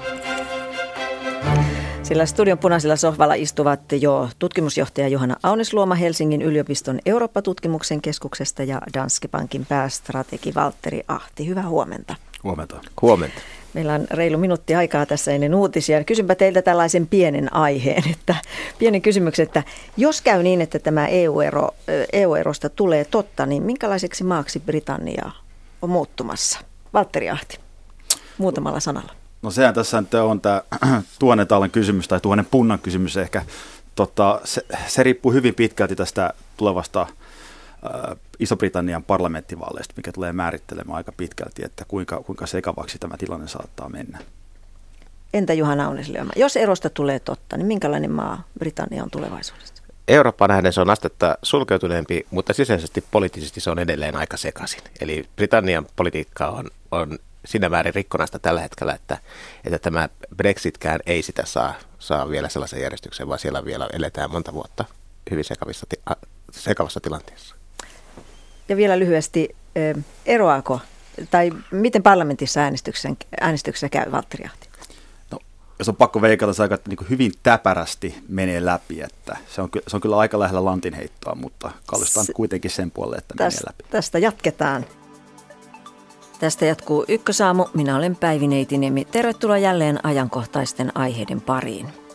Sillä studion punaisella sohvalla istuvat jo tutkimusjohtaja Johanna Aunesluoma Helsingin yliopiston Eurooppa-tutkimuksen keskuksesta ja Danske Bankin päästrategi Valtteri Ahti. Hyvää huomenta. Huomenta. Huomenta. Meillä on reilu minuutti aikaa tässä ennen uutisia. Kysynpä teiltä tällaisen pienen aiheen, että pienen kysymyksen, että jos käy niin, että tämä E U-ero, E U-erosta tulee totta, niin minkälaiseksi maaksi Britannia on muuttumassa? Valtteri Ahti. Muutamalla sanalla. No sehän tässä nyt on tämä tuhannen taalan kysymys tai tuhannen punnan kysymys ehkä. Tota, se, se riippuu hyvin pitkälti tästä tulevasta ä, Iso-Britannian parlamenttivaaleista, mikä tulee määrittelemään aika pitkälti, että kuinka, kuinka sekavaksi tämä tilanne saattaa mennä. Entä Juhana Aunesluoma, jos erosta tulee totta, niin minkälainen maa Britannia on tulevaisuudessa? Eurooppaan nähden se on astetta sulkeutuneempi, mutta sisäisesti poliittisesti se on edelleen aika sekaisin. Eli Britannian politiikka on, on siinä määrin rikkonaista tällä hetkellä, että, että tämä Brexitkään ei sitä saa, saa vielä sellaisen järjestyksen, vaan siellä vielä eletään monta vuotta hyvin sekavissa, sekavassa tilanteessa. Ja vielä lyhyesti, eroaako, tai miten parlamentissa äänestyksessä, äänestyksessä käy, Valtteri Ahti? No, jos on pakko veikata, se aika niin kuin hyvin täpärästi menee läpi, että se on, se on kyllä aika lähellä lantinheittoa, mutta kallistaan kuitenkin sen puolelle, että tästä, menee läpi. Tästä jatketaan. Tästä jatkuu Ykkösaamu. Minä olen Päivi Neitiniemi. Tervetuloa jälleen ajankohtaisten aiheiden pariin.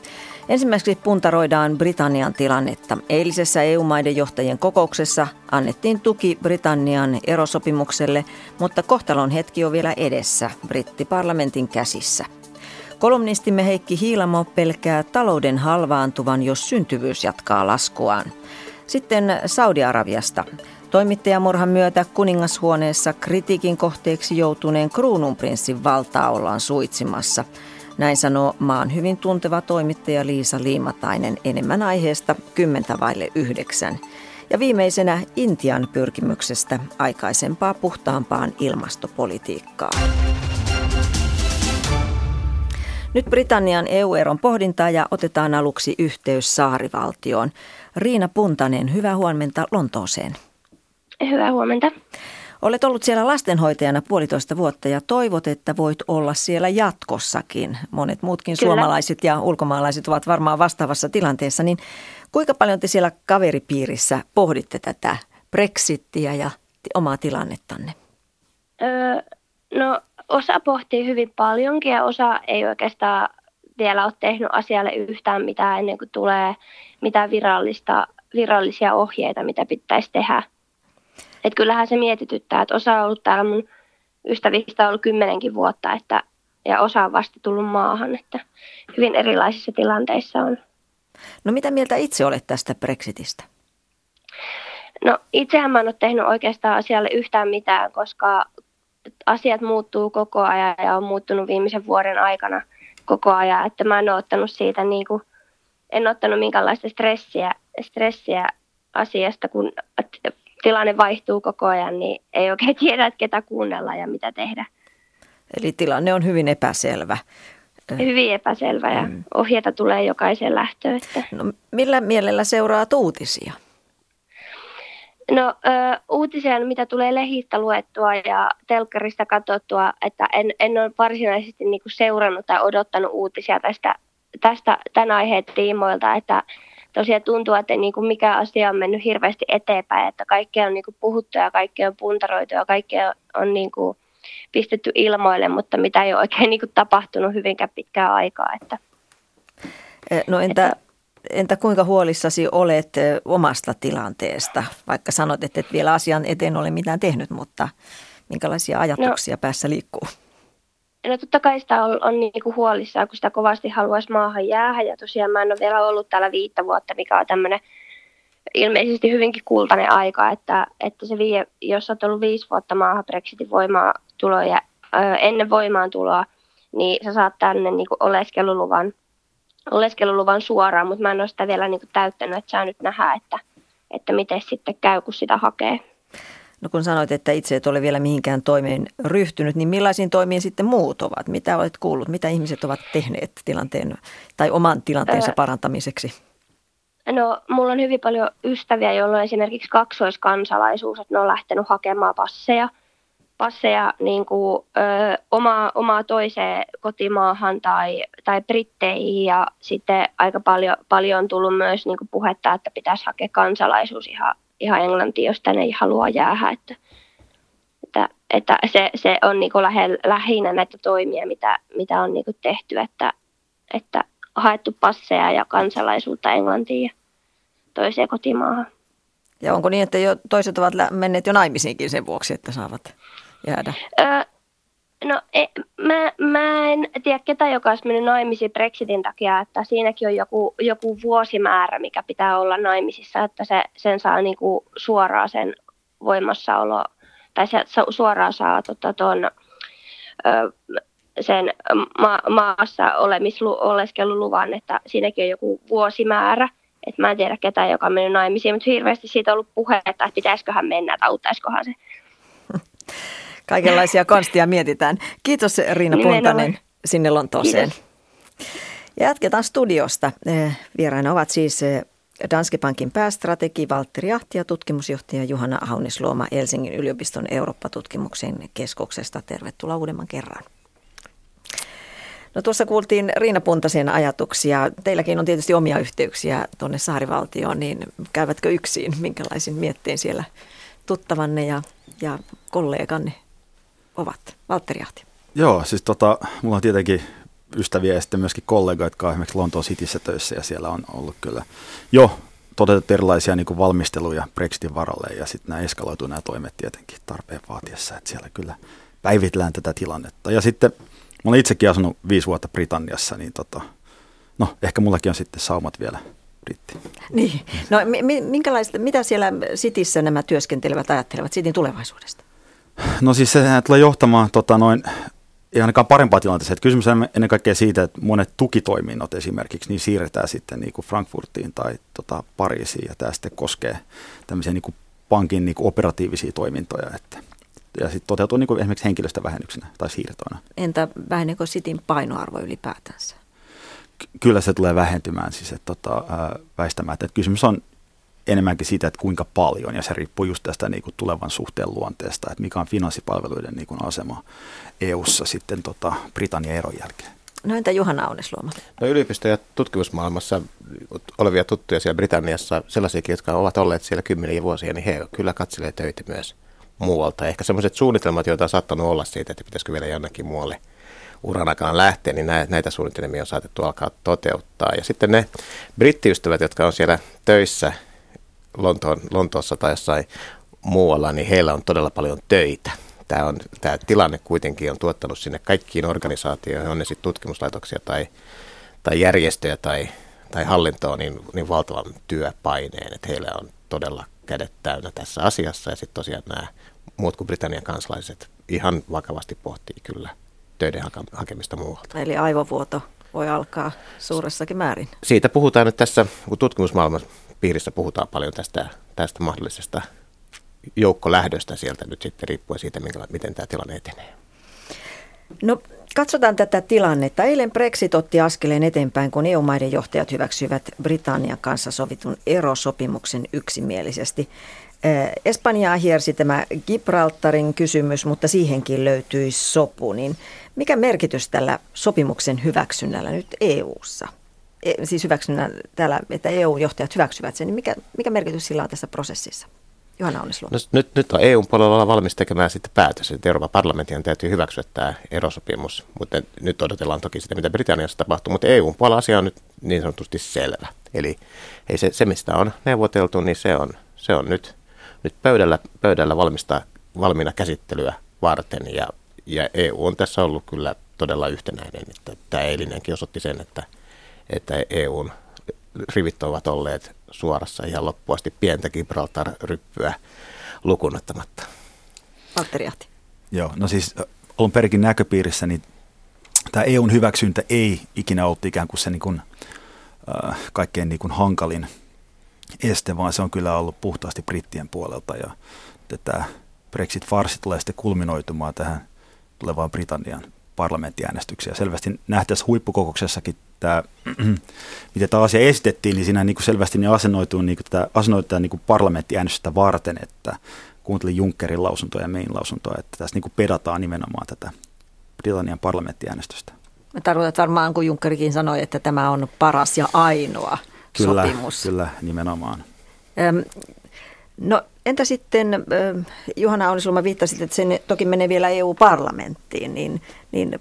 Ensimmäiseksi puntaroidaan Britannian tilannetta. Eilisessä E U-maiden johtajien kokouksessa annettiin tuki Britannian erosopimukselle, mutta kohtalon hetki on vielä edessä brittiparlamentin käsissä. Kolumnistimme Heikki Hiilamo pelkää talouden halvaantuvan, jos syntyvyys jatkaa laskuaan. Sitten Saudi-Arabiasta. Toimittajamurhan myötä kuningashuoneessa kritiikin kohteeksi joutuneen kruununprinssin valtaa ollaan suitsimassa. Näin sanoo maan hyvin tunteva toimittaja Liisa Liimatainen. Enemmän aiheesta kymmentä vaille yhdeksän. Ja viimeisenä Intian pyrkimyksestä aikaisempaa puhtaampaan ilmastopolitiikkaan. Nyt Britannian E U-eron pohdintaa ja otetaan aluksi yhteys saarivaltioon. Riina Puntanen, hyvää huomenta Lontooseen. Hyvää huomenta. Olet ollut siellä lastenhoitajana puolitoista vuotta ja toivot, että voit olla siellä jatkossakin. Monet muutkin Kyllä. suomalaiset ja ulkomaalaiset ovat varmaan vastaavassa tilanteessa. Niin kuinka paljon te siellä kaveripiirissä pohditte tätä Brexittiä ja omaa tilannettanne? Öö, no osa pohtii hyvin paljonkin ja osa ei oikeastaan vielä ole tehnyt asialle yhtään mitään ennen kuin tulee mitään virallista, virallisia ohjeita, mitä pitäisi tehdä. Että kyllähän se mietityttää, että osa on ollut täällä mun ystävistä on ollut kymmenenkin vuotta että, ja osa on vasta tullut maahan, että hyvin erilaisissa tilanteissa on. No mitä mieltä itse olet tästä Brexitistä? No itsehän mä en ole tehnyt oikeastaan asialle yhtään mitään, koska asiat muuttuu koko ajan ja on muuttunut viimeisen vuoden aikana koko ajan, että mä en ole ottanut siitä niin kuin, en ottanut minkäänlaista stressiä, stressiä asiasta, kun tilanne vaihtuu koko ajan, niin ei oikein tiedä, että ketä kuunnella ja mitä tehdä. Eli tilanne on hyvin epäselvä. Hyvin epäselvä ja mm. ohjeita tulee jokaisen lähtöön. Että. No, millä mielellä seuraat uutisia? No ö, uutisia, mitä tulee lehdistä luettua ja telkkarista katsottua, että en, en ole varsinaisesti niin kuin seurannut tai odottanut uutisia tästä, tästä tämän aiheen tiimoilta, että tosiaan tuntuu, että niin kuin mikä asia on mennyt hirveästi eteenpäin, että kaikkea on niin kuin puhuttu ja kaikkea on puntaroitu ja kaikkea on niin kuin pistetty ilmoille, mutta mitä ei ole oikein niin kuin tapahtunut hyvinkään pitkään aikaa. Että, no entä, että, entä kuinka huolissasi olet omasta tilanteesta, vaikka sanot, että et vielä asian eteen ole mitään tehnyt, mutta minkälaisia ajatuksia no, päässä liikkuu? No totta kai sitä on, on niin kuin huolissaan, kun sitä kovasti haluaisi maahan jäädä ja tosiaan mä en ole vielä ollut täällä viittä vuotta, mikä on tämmöinen ilmeisesti hyvinkin kultainen aika, että, että se vie, jos olet ollut viisi vuotta maahan Brexitin voimaantuloa ja ö, ennen voimaantuloa, niin sä saat tänne niin kuin oleskeluluvan, oleskeluluvan suoraan, mutta mä en ole sitä vielä niin kuin täyttänyt, että saa nyt nähdä, että, että miten sitten käy, kun sitä hakee. No kun sanoit, että itse et ole vielä mihinkään toimeen ryhtynyt, niin millaisiin toimiin sitten muut ovat? Mitä olet kuullut? Mitä ihmiset ovat tehneet tilanteen tai oman tilanteensa parantamiseksi? No mulla on hyvin paljon ystäviä, joilla on esimerkiksi kaksoiskansalaisuus, että ne on lähtenyt hakemaan passeja, passeja niin kuin, ö, omaa, omaa toiseen kotimaahan tai, tai Britteihin ja sitten aika paljon, paljon on tullut myös niin kuin puhetta, että pitäisi hakea kansalaisuus ihan ihan Englantiin, jos tänne ei halua jäädä, että, että, että se, se on niin kuin lähe, lähinnä näitä toimia, mitä, mitä on niin kuin tehty, että, että haettu passeja ja kansalaisuutta Englantiin ja toiseen kotimaahan. Ja onko niin, että jo toiset ovat menneet jo naimisiinkin sen vuoksi, että saavat jäädä? Öö, no e, mä, mä en tiedä ketä, joka olisi mennyt naimisiin Brexitin takia, että siinäkin on joku, joku vuosimäärä, mikä pitää olla naimisissa, että se, sen saa niin kuin suoraan sen voimassaolo, tai se suoraan saa tota, ton, ö, sen ma, maassa olemislu, oleskeluluvan, että siinäkin on joku vuosimäärä. Että mä en tiedä ketään, joka on mennyt naimisiin, mutta hirveästi siitä on ollut puhetta, että pitäisiköhän mennä, että auttaisikohan se. Kaikenlaisia konstia mietitään. Kiitos Riina Puntanen sinne Lontooseen. Kiitos. Ja jatketaan studiosta. Vieraina ovat siis Danske Bankin päästrategi Valtteri Ahti ja tutkimusjohtaja Juhana Aunisluoma Helsingin yliopiston Eurooppa-tutkimuksen keskuksesta. Tervetuloa uudemman kerran. No tuossa kuultiin Riina Puntasen ajatuksia. Teilläkin on tietysti omia yhteyksiä tuonne saarivaltioon, niin käyvätkö yksin? Minkälaisin miettein siellä tuttavanne ja, ja kolleganne ovat? Valtteri Ahti. Joo, siis tota, mulla on tietenkin ystäviä ja sitten myöskin kollegoita, jotka on esimerkiksi Lontoon Cityssä töissä ja siellä on ollut kyllä jo toteutettu erilaisia niin kuin valmisteluja Brexitin varalle ja sitten nämä eskaloituu nämä toimet tietenkin tarpeen vaatiessa, että siellä kyllä päivitellään tätä tilannetta. Ja sitten mä olen itsekin asunut viisi vuotta Britanniassa, niin tota, no ehkä mullakin on sitten saumat vielä britti. Niin, no minkälaista, mitä siellä Cityssä nämä työskentelevät ajattelevat Cityn tulevaisuudesta? No siis se tulee johtamaan tota, noin, ei ainakaan parempaa tilanteeseen. Että kysymys on ennen kaikkea siitä, että monet tukitoiminnot esimerkiksi niin siirretään sitten niin kuin Frankfurtiin tai tota, Pariisiin ja tämä sitten koskee tämmöisiä niin kuin pankin niin kuin operatiivisia toimintoja. Että, ja sitten toteutuu niin kuin esimerkiksi henkilöstövähennyksenä tai siirtoina. Entä väheneekö Cityn painoarvo ylipäätänsä? Kyllä se tulee vähentymään siis, että, tota, väistämättä. Että kysymys on enemmänkin siitä, että kuinka paljon, ja se riippuu just tästä niin kuin tulevan suhteen luonteesta, että mikä on finanssipalveluiden niin kuin asema E U:ssa sitten tota, Britannian eron jälkeen. No entä Juhana Aunesluoma? No yliopisto- ja tutkimusmaailmassa olevia tuttuja siellä Britanniassa, sellaisiakin, jotka ovat olleet siellä kymmeniä vuosia, niin he kyllä katselee töitä myös muualta. Ehkä sellaiset suunnitelmat, joita on saattanut olla siitä, että pitäisikö vielä jonnekin muualle uran aikana lähteä, niin näitä suunnitelmia on saatettu alkaa toteuttaa. Ja sitten ne brittiystävät, jotka on siellä töissä Lontoon, Lontoossa tai jossain muualla, niin heillä on todella paljon töitä. Tämä, on, tämä tilanne kuitenkin on tuottanut sinne kaikkiin organisaatioihin, on ne sitten tutkimuslaitoksia tai, tai järjestöjä tai, tai hallintoa, niin, niin valtavan työpaineen, että heillä on todella kädet täynnä tässä asiassa. Ja sitten tosiaan nämä muut kuin Britannian kansalaiset ihan vakavasti pohtii kyllä töiden hakemista muualta. Eli aivovuoto voi alkaa suuressakin määrin. Siitä puhutaan nyt tässä, kun tutkimusmaailman piirissä puhutaan paljon tästä, tästä mahdollisesta joukkolähdöstä sieltä nyt sitten riippuen siitä, miten tämä tilanne etenee. No katsotaan tätä tilannetta. Eilen Brexit otti askeleen eteenpäin, kun E U-maiden johtajat hyväksyivät Britannian kanssa sovitun erosopimuksen yksimielisesti. Espanjaa hiersi tämä Gibraltarin kysymys, mutta siihenkin löytyi sopu. Niin mikä merkitys tällä sopimuksen hyväksynnällä nyt E U:ssa? E, siis hyväksynnällä täällä, että E U-johtajat hyväksyvät sen, niin mikä, mikä merkitys sillä on tässä prosessissa? Juhana Aunesluoma. No, nyt, nyt on E U:n puolella valmis tekemään sitten päätös, että Euroopan parlamentin täytyy hyväksyä tämä erosopimus, mutta nyt odotellaan toki sitä, mitä Britanniassa tapahtuu, mutta E U:n puolella asia on nyt niin sanotusti selvä. Eli ei se, se, mistä on neuvoteltu, niin se on, se on nyt, nyt pöydällä, pöydällä valmista, valmiina käsittelyä varten, ja, ja E U on tässä ollut kyllä todella yhtenäinen, että tämä eilinenkin osoitti sen, että, että E U:n rivit ovat olleet suorassa ihan loppuasti pientä Gibraltar-ryppyä lukunottamatta. Valtteri Ahti. Joo, no siis alun perikin näköpiirissä, niin tämä E U:n hyväksyntä ei ikinä ollut ikään kuin se niin kuin, äh, kaikkein niin kuin hankalin este, vaan se on kyllä ollut puhtaasti brittien puolelta, ja tämä Brexit-farsi tulee sitten kulminoitumaan tähän tulevaan Britannian parlamenttiäänestykseen. Selvästi nähtäisiin huippukokouksessakin tämä, miten tämä asia esitettiin, niin siinä niin kuin selvästi niin asennoituu niin kuin tätä, asennoituu niin kuin parlamenttiäänestystä varten, että kuuntelin Junckerin lausuntoa ja Mayn lausuntoa, että tässä niin kuin pedataan nimenomaan tätä Britannian parlamenttiäänestystä. Mä tarkoitan varmaan, kun Junckerikin sanoi, että tämä on paras ja ainoa kyllä, sopimus. Kyllä, nimenomaan. Öm, no entä sitten, äh, Juhana Aunesluoma viittasit, että se toki menee vielä E U-parlamenttiin, niin, niin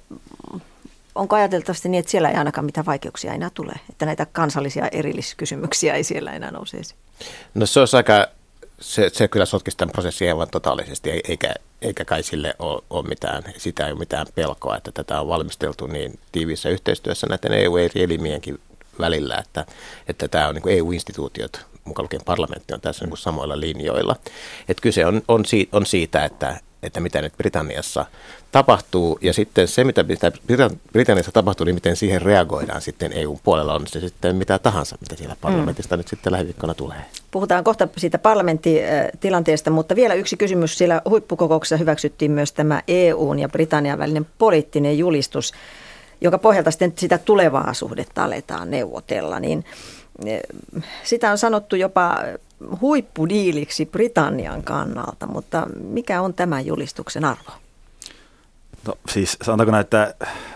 onko ajateltavasti niin, että siellä ei ainakaan mitään vaikeuksia enää tule, että näitä kansallisia erilliskysymyksiä ei siellä enää nouse esiin? No se olisi aika, se, se kyllä sotkisi tämän prosessin aivan totaalisesti, eikä, eikä kai sille ole, ole mitään, sitä ei ole mitään pelkoa, että tätä on valmisteltu niin tiiviissä yhteistyössä näiden E U-elimienkin välillä, että, että tämä on niin kuin E U-instituutiot, mukaan lukien parlamentti on tässä niin kuin samoilla linjoilla. Että kyse on, on, siitä, on siitä, että, että mitä nyt Britanniassa tapahtuu, ja sitten se, mitä Britanniassa tapahtuu, niin miten siihen reagoidaan sitten E U:n puolella, on se sitten mitä tahansa, mitä siellä parlamentista mm. nyt sitten lähiviikkona tulee. Puhutaan kohta siitä parlamenttitilanteesta, mutta vielä yksi kysymys. Siellä huippukokouksessa hyväksyttiin myös tämä E U:n ja Britannian välinen poliittinen julistus, jonka pohjalta sitten sitä tulevaa suhdetta aletaan neuvotella, niin sitä on sanottu jopa huippudiiliksi Britannian kannalta, mutta mikä on tämän julistuksen arvo? No siis sanotaanko näin, että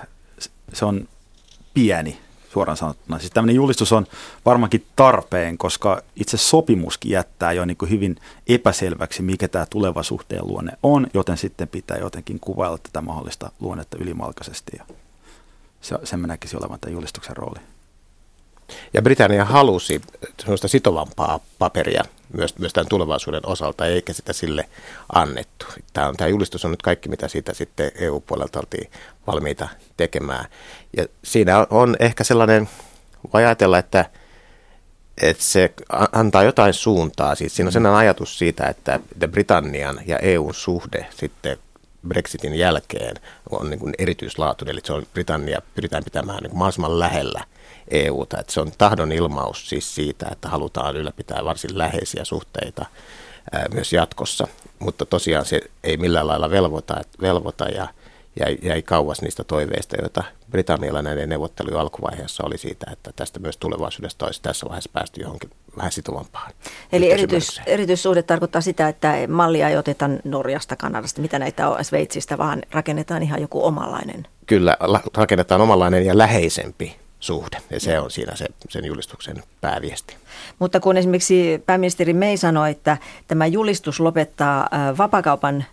se on pieni suoraan sanottuna. Siis tämmöinen julistus on varmaankin tarpeen, koska itse sopimuskin jättää jo niin kuin hyvin epäselväksi, mikä tämä tuleva suhteen luonne on, joten sitten pitää jotenkin kuvailla tätä mahdollista luonnetta ylimalkaisesti. Ja se, sen mä näkisin olevan tämän julistuksen rooli. Ja Britannia halusi sellaista sitovampaa paperia myös, myös tämän tulevaisuuden osalta, eikä sitä sille annettu. Tämä, on, tämä julistus on nyt kaikki, mitä siitä sitten E U-puolelta oltiin valmiita tekemään. Ja siinä on ehkä sellainen, voi ajatella, että, että se antaa jotain suuntaa. Siis siinä on sellainen ajatus siitä, että Britannian ja E U:n suhde sitten Brexitin jälkeen on niin kuin erityislaatuinen, eli se on Britannia pyritään pitämään niin kuin mahdollisimman lähellä E U:ta. Että se on tahdon ilmaus siis siitä, että halutaan ylläpitää varsin läheisiä suhteita ää, myös jatkossa, mutta tosiaan se ei millään lailla velvoita, velvoita ja jäi, jäi kauas niistä toiveista, joita Britannialla näiden neuvottelujen alkuvaiheessa oli siitä, että tästä myös tulevaisuudesta olisi tässä vaiheessa päästy johonkin vähän sitovampaan. Eli erityis, erityissuhde tarkoittaa sitä, että mallia ei oteta Norjasta, Kanadasta, mitä näitä on, Sveitsistä, vaan rakennetaan ihan joku omanlainen. Kyllä, rakennetaan omanlainen ja läheisempi suhde, ja se on siinä se, sen julistuksen pääviesti. Mutta kun esimerkiksi pääministeri May sanoi, että tämä julistus lopettaa vapakaupan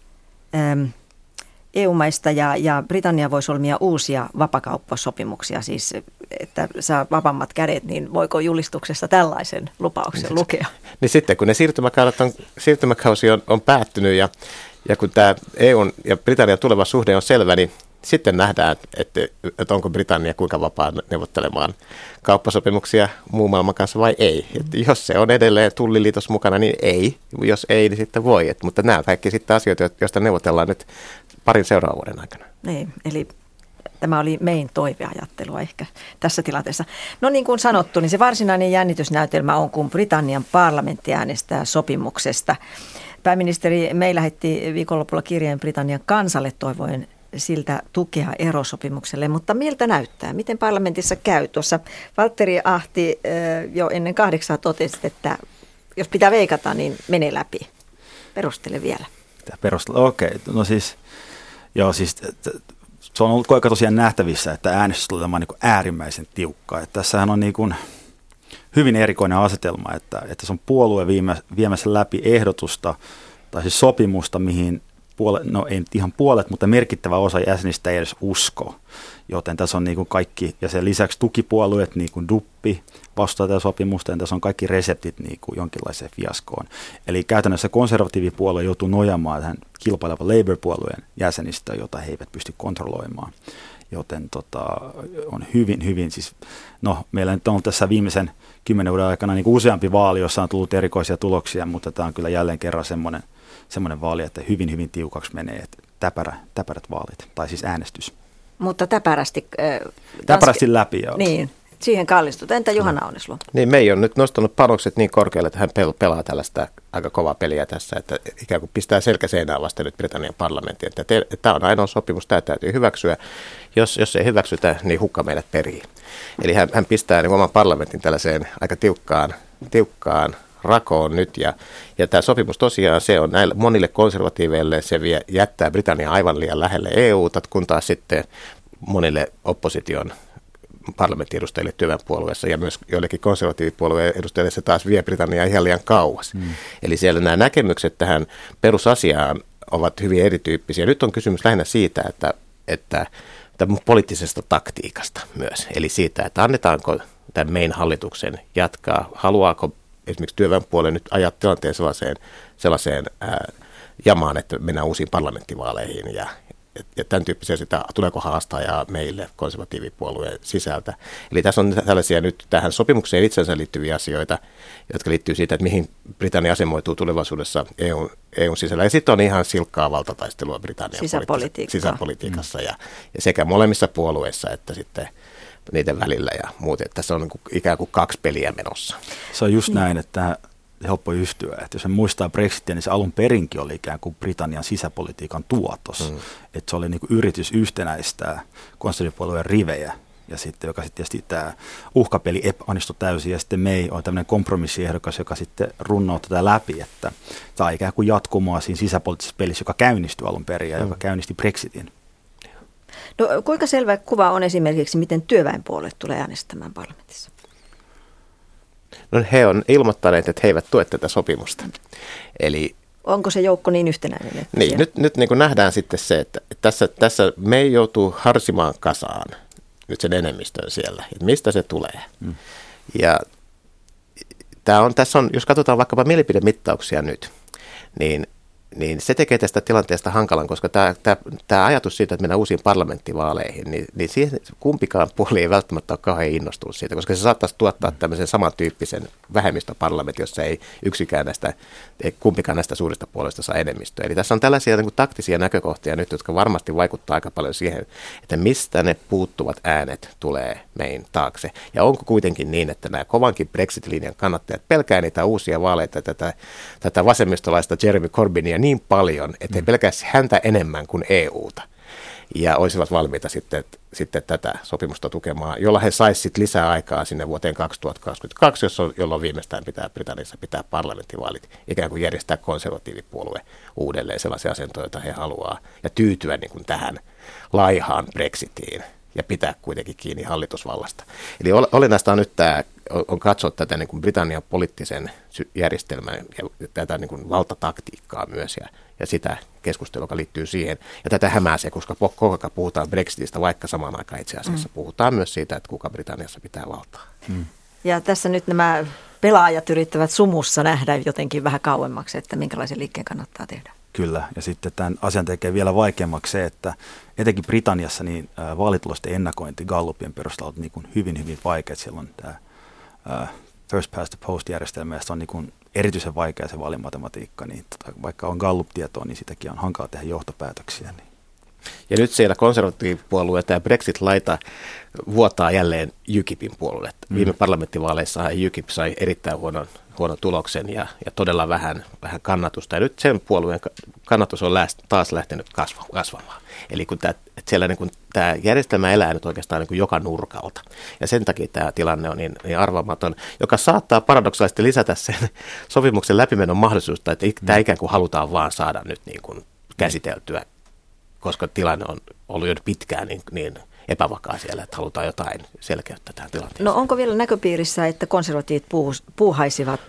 E U-maista ja, ja Britannia voi solmia uusia vapakauppasopimuksia, siis että saa vapaammat kädet, niin voiko julistuksessa tällaisen lupauksen niin, lukea? Niin sitten kun ne on, siirtymäkausi on, on päättynyt ja, ja kun tämä E U:n ja Britannian tuleva suhde on selvä, niin sitten nähdään, että, että onko Britannia kuinka vapaa neuvottelemaan kauppasopimuksia muun maailman kanssa vai ei. Että jos se on edelleen tulliliitos mukana, niin ei. Jos ei, niin sitten voi. Että, mutta nämä kaikki sitten asioita, joista neuvotellaan nyt parin seuraavan vuoden aikana. Niin, eli tämä oli mein toiveajattelua ehkä tässä tilanteessa. No niin kuin sanottu, niin se varsinainen jännitysnäytelmä on, kun Britannian parlamentti äänestää sopimuksesta. Pääministeri May lähetti viikonlopulla kirjeen Britannian kansalle toivoen siltä tukea erosopimukselle, mutta miltä näyttää? Miten parlamentissa käy? Tuossa Valtteri Ahti jo ennen kahdeksaa totesi, että jos pitää veikata, niin menee läpi. Perustele vielä. Perustele, okei. Okay. No siis, joo siis se on ollut aika tosiaan nähtävissä, että äänestys tulee olemaan niin äärimmäisen tiukkaa. Että tässähän on niin kuin hyvin erikoinen asetelma, että, että se on puolue viemässä läpi ehdotusta tai siis sopimusta, mihin puolet, no ei nyt ihan puolet, mutta merkittävä osa jäsenistä ei edes usko. Joten tässä on niin kuin kaikki, ja sen lisäksi tukipuolueet, niin kuin Duppi, vastaa tätä sopimusta, ja tässä on kaikki reseptit niin kuin jonkinlaiseen fiaskoon. Eli käytännössä konservatiivipuolue joutuu nojaamaan tähän kilpailevan Labour-puolueen jäsenistä, jota he eivät pysty kontrolloimaan. Joten tota, on hyvin, hyvin, siis, no meillä nyt on tässä viimeisen kymmenen vuoden aikana niin kuin useampi vaali, jossa on tullut erikoisia tuloksia, mutta tämä on kyllä jälleen kerran semmoinen, semmoinen vaali, että hyvin, hyvin tiukaksi menee, että täpärä, täpärät vaalit, tai siis äänestys. Mutta täpärästi. Äh, täpärästi tanske- läpi, joo. Niin, siihen kallistut. Entä Johanna Oneslo? Niin, May on nyt nostanut panokset niin korkealle, että hän pel- pelaa tällaista aika kovaa peliä tässä, että ikään kuin pistää selkäseinää vasten nyt Britannian parlamenttiin, että te- tämä on ainoa sopimus, tämä täytyy hyväksyä. Jos, jos ei hyväksytä, niin hukka meidät perii. Eli hän, hän pistää niin oman parlamentin tällaiseen aika tiukkaan, tiukkaan rakoon nyt, ja, ja tämä sopimus tosiaan, se on näille monille konservatiiveille, se vie, jättää Britannia aivan liian lähelle E U:ta, kun taas sitten monille opposition parlamenttiedustajille työväenpuolueessa ja myös joillekin konservatiivipuolueen edustajille se taas vie Britanniaa ihan liian kauas. Mm. Eli siellä nämä näkemykset tähän perusasiaan ovat hyvin erityyppisiä. Nyt on kysymys lähinnä siitä, että, että poliittisesta taktiikasta myös, eli siitä, että annetaanko tämän Mayn hallituksen jatkaa, haluaako esimerkiksi työväenpuolue nyt ajaa tilanteen sellaiseen, sellaiseen ää, jamaan, että mennään uusiin parlamenttivaaleihin ja, ja tämän tyyppisiä sitä, tuleeko haastajaa meille konservatiivipuolueen sisältä. Eli tässä on tällaisia nyt tähän sopimukseen itsensä liittyviä asioita, jotka liittyy siitä, että mihin Britannia asemoituu tulevaisuudessa E U:n, E U:n sisällä. Ja sitten on ihan silkkaa valtataistelua Britannian Sisäpolitiikka. sisäpolitiikassa mm. ja, ja sekä molemmissa puolueissa että sitten niiden välillä ja muuten. Tässä on niin kuin ikään kuin kaksi peliä menossa. Se on just mm. näin, että helppo yhtyä. Että jos se muistaa Brexitia, niin se alun perinkin oli ikään kuin Britannian sisäpolitiikan tuotos. Mm. Että se oli niin kuin yritys yhtenäistää konservatiivipuolueen rivejä, ja sitten, joka sitten tietysti tämä uhkapeli onnistui täysin, ja sitten May on tämmöinen kompromissiehdokas, joka sitten runnoo tätä läpi, että tämä on ikään kuin jatkumoa siinä sisäpoliittisessa pelissä, joka käynnistyi alun perin ja mm. joka käynnisti Brexitin. No kuinka selvä kuva on esimerkiksi, miten työväenpuolueet tulee äänestämään parlamentissa? No he on ilmoittaneet, että he eivät tue tätä sopimusta. Eli onko se joukko niin yhtenäinen? Että niin, nyt, nyt niin kuin nähdään sitten se, että tässä, tässä May joutuu harsimaan kasaan nyt sen enemmistön siellä, että mistä se tulee. Mm. Ja tää on, tässä on, jos katsotaan vaikkapa mielipidemittauksia nyt, niin niin se tekee tästä tilanteesta hankalan, koska tämä, tämä, tämä ajatus siitä, että mennään uusiin parlamenttivaaleihin, niin, niin siihen kumpikaan puoli ei välttämättä ole kauhean innostunut siitä, koska se saattaisi tuottaa tämmöisen samantyyppisen vähemmistöparlamentin, jossa ei yksikään näistä, ei kumpikaan näistä suurista puolista saa enemmistöä. Eli tässä on tällaisia niin kuin taktisia näkökohtia nyt, jotka varmasti vaikuttaa aika paljon siihen, että mistä ne puuttuvat äänet tulee meidän taakse. Ja onko kuitenkin niin, että nämä kovankin Brexit-linjan kannattajat pelkää niitä uusia vaaleita, tätä, tätä vasemmistolaista Jeremy Corbynia niin paljon, että he pelkäisi häntä enemmän kuin E U:ta. Ja olisivat valmiita sitten, sitten tätä sopimusta tukemaan, jolla he saisivat lisää aikaa sinne vuoteen kaksituhattakaksikymmentäkaksi, jolloin viimeistään pitää Britanniassa pitää parlamenttivaalit, ikään kuin järjestää konservatiivipuolue uudelleen sellaisia asentoja, joita he haluaa, ja tyytyä niin kuin tähän laihaan Brexitiin ja pitää kuitenkin kiinni hallitusvallasta. Eli olennaista on nyt tämä, on katsoa tätä niin kuin Britannian poliittisen järjestelmän ja tätä niin kuin valtataktiikkaa myös ja, ja sitä keskustelua, joka liittyy siihen. Ja tätä hämää se, koska koko ajan puhutaan Brexitistä, vaikka samaan aikaan itse asiassa mm. puhutaan myös siitä, että kuka Britanniassa pitää valtaa. Mm. Ja tässä nyt nämä pelaajat yrittävät sumussa nähdä jotenkin vähän kauemmaksi, että minkälaisen liikkeen kannattaa tehdä. Kyllä, ja sitten tämän asian tekee vielä vaikeammaksi se, että etenkin Britanniassa niin vaalitulosten ennakointi Gallupien perusteella on niin kuin hyvin, hyvin vaikea. Siellä on tämä uh, first past the post-järjestelmä, ja se on niin kuin erityisen vaikea se vaalimatematiikka, niin tota, vaikka on Gallup-tietoa, niin sitäkin on hankala tehdä johtopäätöksiä. Niin. Ja nyt siellä konservatiivipuolue tämä Brexit-laita vuotaa jälleen UKIPin puolelle. Mm. Viime parlamenttivaaleissa UKIP sai erittäin huonon, huonon tuloksen ja, ja todella vähän, vähän kannatusta. Ja nyt sen puolueen kannatus on läst, taas lähtenyt kasva, kasvamaan. Eli kun tämä, siellä niin kun tämä järjestelmä elää nyt oikeastaan niin kuin joka nurkalta. Ja sen takia tämä tilanne on niin, niin arvaamaton, joka saattaa paradoksaalisesti lisätä sen sopimuksen läpimenon mahdollisuutta, että mm. tämä ikään kuin halutaan vaan saada nyt niin kuin käsiteltyä, koska tilanne on ollut jo pitkään niin, niin epävakaa siellä, että halutaan jotain selkeyttä tähän tilanteeseen. No onko vielä näköpiirissä, että konservatiivit puuhaisivat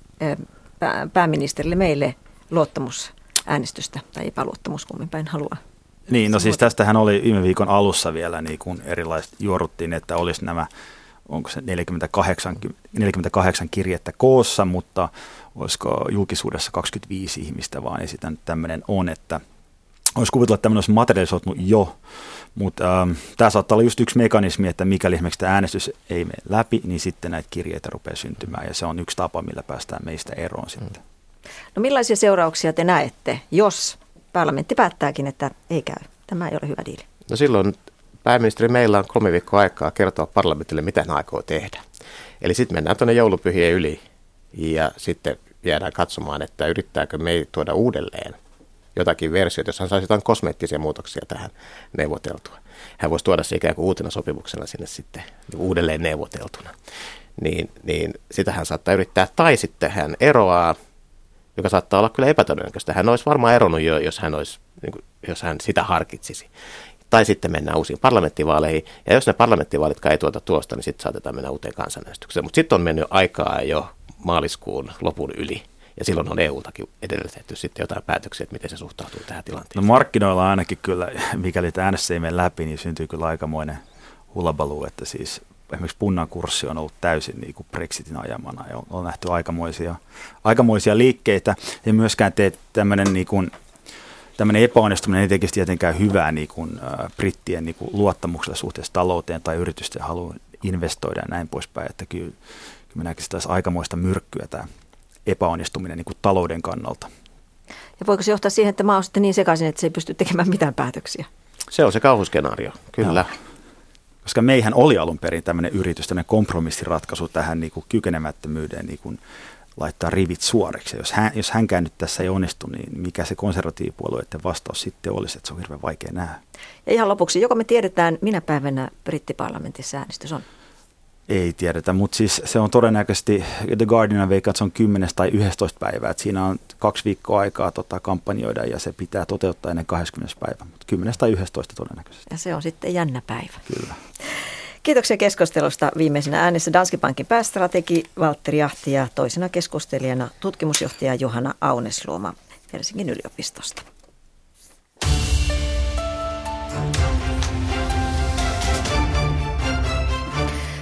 pääministerille meille luottamusäänestystä tai epäluottamus, kummin päin haluaa? Niin, no siis tästähän oli viime viikon alussa vielä, niin kun erilaiset juoruttiin, että olisi nämä, onko se neljäkymmentäkahdeksan, neljäkymmentäkahdeksan kirjettä koossa, mutta olisiko julkisuudessa kaksikymmentäviisi ihmistä, vaan esitän tämmöinen on, että olisi kuvitella, että tämmöinen olisi materialisoitunut jo, mutta ähm, tämä saattaa olla just yksi mekanismi, että mikäli esimerkiksi tämä äänestys ei mene läpi, niin sitten näitä kirjeitä rupeaa syntymään, ja se on yksi tapa, millä päästään meistä eroon sitten. No millaisia seurauksia te näette, jos parlamentti päättääkin, että ei käy? Tämä ei ole hyvä diili. No silloin pääministeri meillä on kolme viikkoa aikaa kertoa parlamentille, mitä hän aikoo tehdä. Eli sitten mennään tuonne joulupyhien yli, ja sitten jäädään katsomaan, että yrittääkö me tuoda uudelleen jotakin versiota, jos hän saisi jotain kosmeettisia muutoksia tähän neuvoteltua. Hän voisi tuoda se ikään kuin uutena sopimuksena sinne sitten uudelleen neuvoteltuna. Niin, niin sitä hän saattaa yrittää. Tai sitten hän eroaa, joka saattaa olla kyllä epätodennäköistä. Hän olisi varmaan eronnut jo, jos hän, olisi, niin kuin, jos hän sitä harkitsisi. Tai sitten mennään uusiin parlamenttivaaleihin. Ja jos ne parlamenttivaalitkaan ei tuota tulosta, niin sitten saatetaan mennä uuteen kansanäänestykseen. Mutta sitten on mennyt aikaa jo maaliskuun lopun yli. Ja silloin on E U:ltakin edellytetty sitten jotain päätöksiä, että miten se suhtautuu tähän tilanteeseen. No markkinoilla ainakin kyllä, mikäli tämä äänestys ei mene läpi, niin syntyy kyllä aikamoinen hullabaloo, että siis esimerkiksi punnan kurssi on ollut täysin niin kuin Brexitin ajamana ja on, on nähty aikamoisia, aikamoisia liikkeitä. Ja myöskään teet tämmöinen niin kuin, tämmöinen epäonnistuminen ei tekisi tietenkään hyvää niin kuin, äh, brittien niin kuin luottamuksella suhteessa talouteen tai yritysten haluun investoida ja näin poispäin, että kyllä, kyllä mä näkisin taas aikamoista myrkkyä tämä epäonnistuminen niin kuin talouden kannalta. Ja voiko se johtaa siihen, että maa on sitten niin sekaisin, että se ei pysty tekemään mitään päätöksiä? Se on se kauhuskenaario, kyllä. No. Koska meihän oli alun perin tämmöinen yritys, tämmöinen kompromissiratkaisu tähän niin kuin kykenemättömyyteen niin kuin laittaa rivit suoreksi. Jos, hän, jos hänkään nyt tässä ei onnistu, niin mikä se konservatiivipuolueiden vastaus sitten olisi, että se on hirveän vaikea nähdä. Ja ihan lopuksi, joko me tiedetään, minä päivänä brittiparlamentissa äänestys on? Ei tiedetä, mutta siis se on todennäköisesti, The Guardian veikkaa, että se on kymmenes tai yhdestoista päivää. Että siinä on kaksi viikkoa aikaa tota, kampanjoida ja se pitää toteuttaa ennen kahdeskymmenes päivä, mutta kymmenes tai yhdestoista todennäköisesti. Ja se on sitten jännä päivä. Kyllä. Kiitoksia keskustelusta. Viimeisenä äänessä Danske Bankin päästrategi Valtteri Ahti ja toisena keskustelijana tutkimusjohtaja Johanna Aunesluoma Helsingin yliopistosta.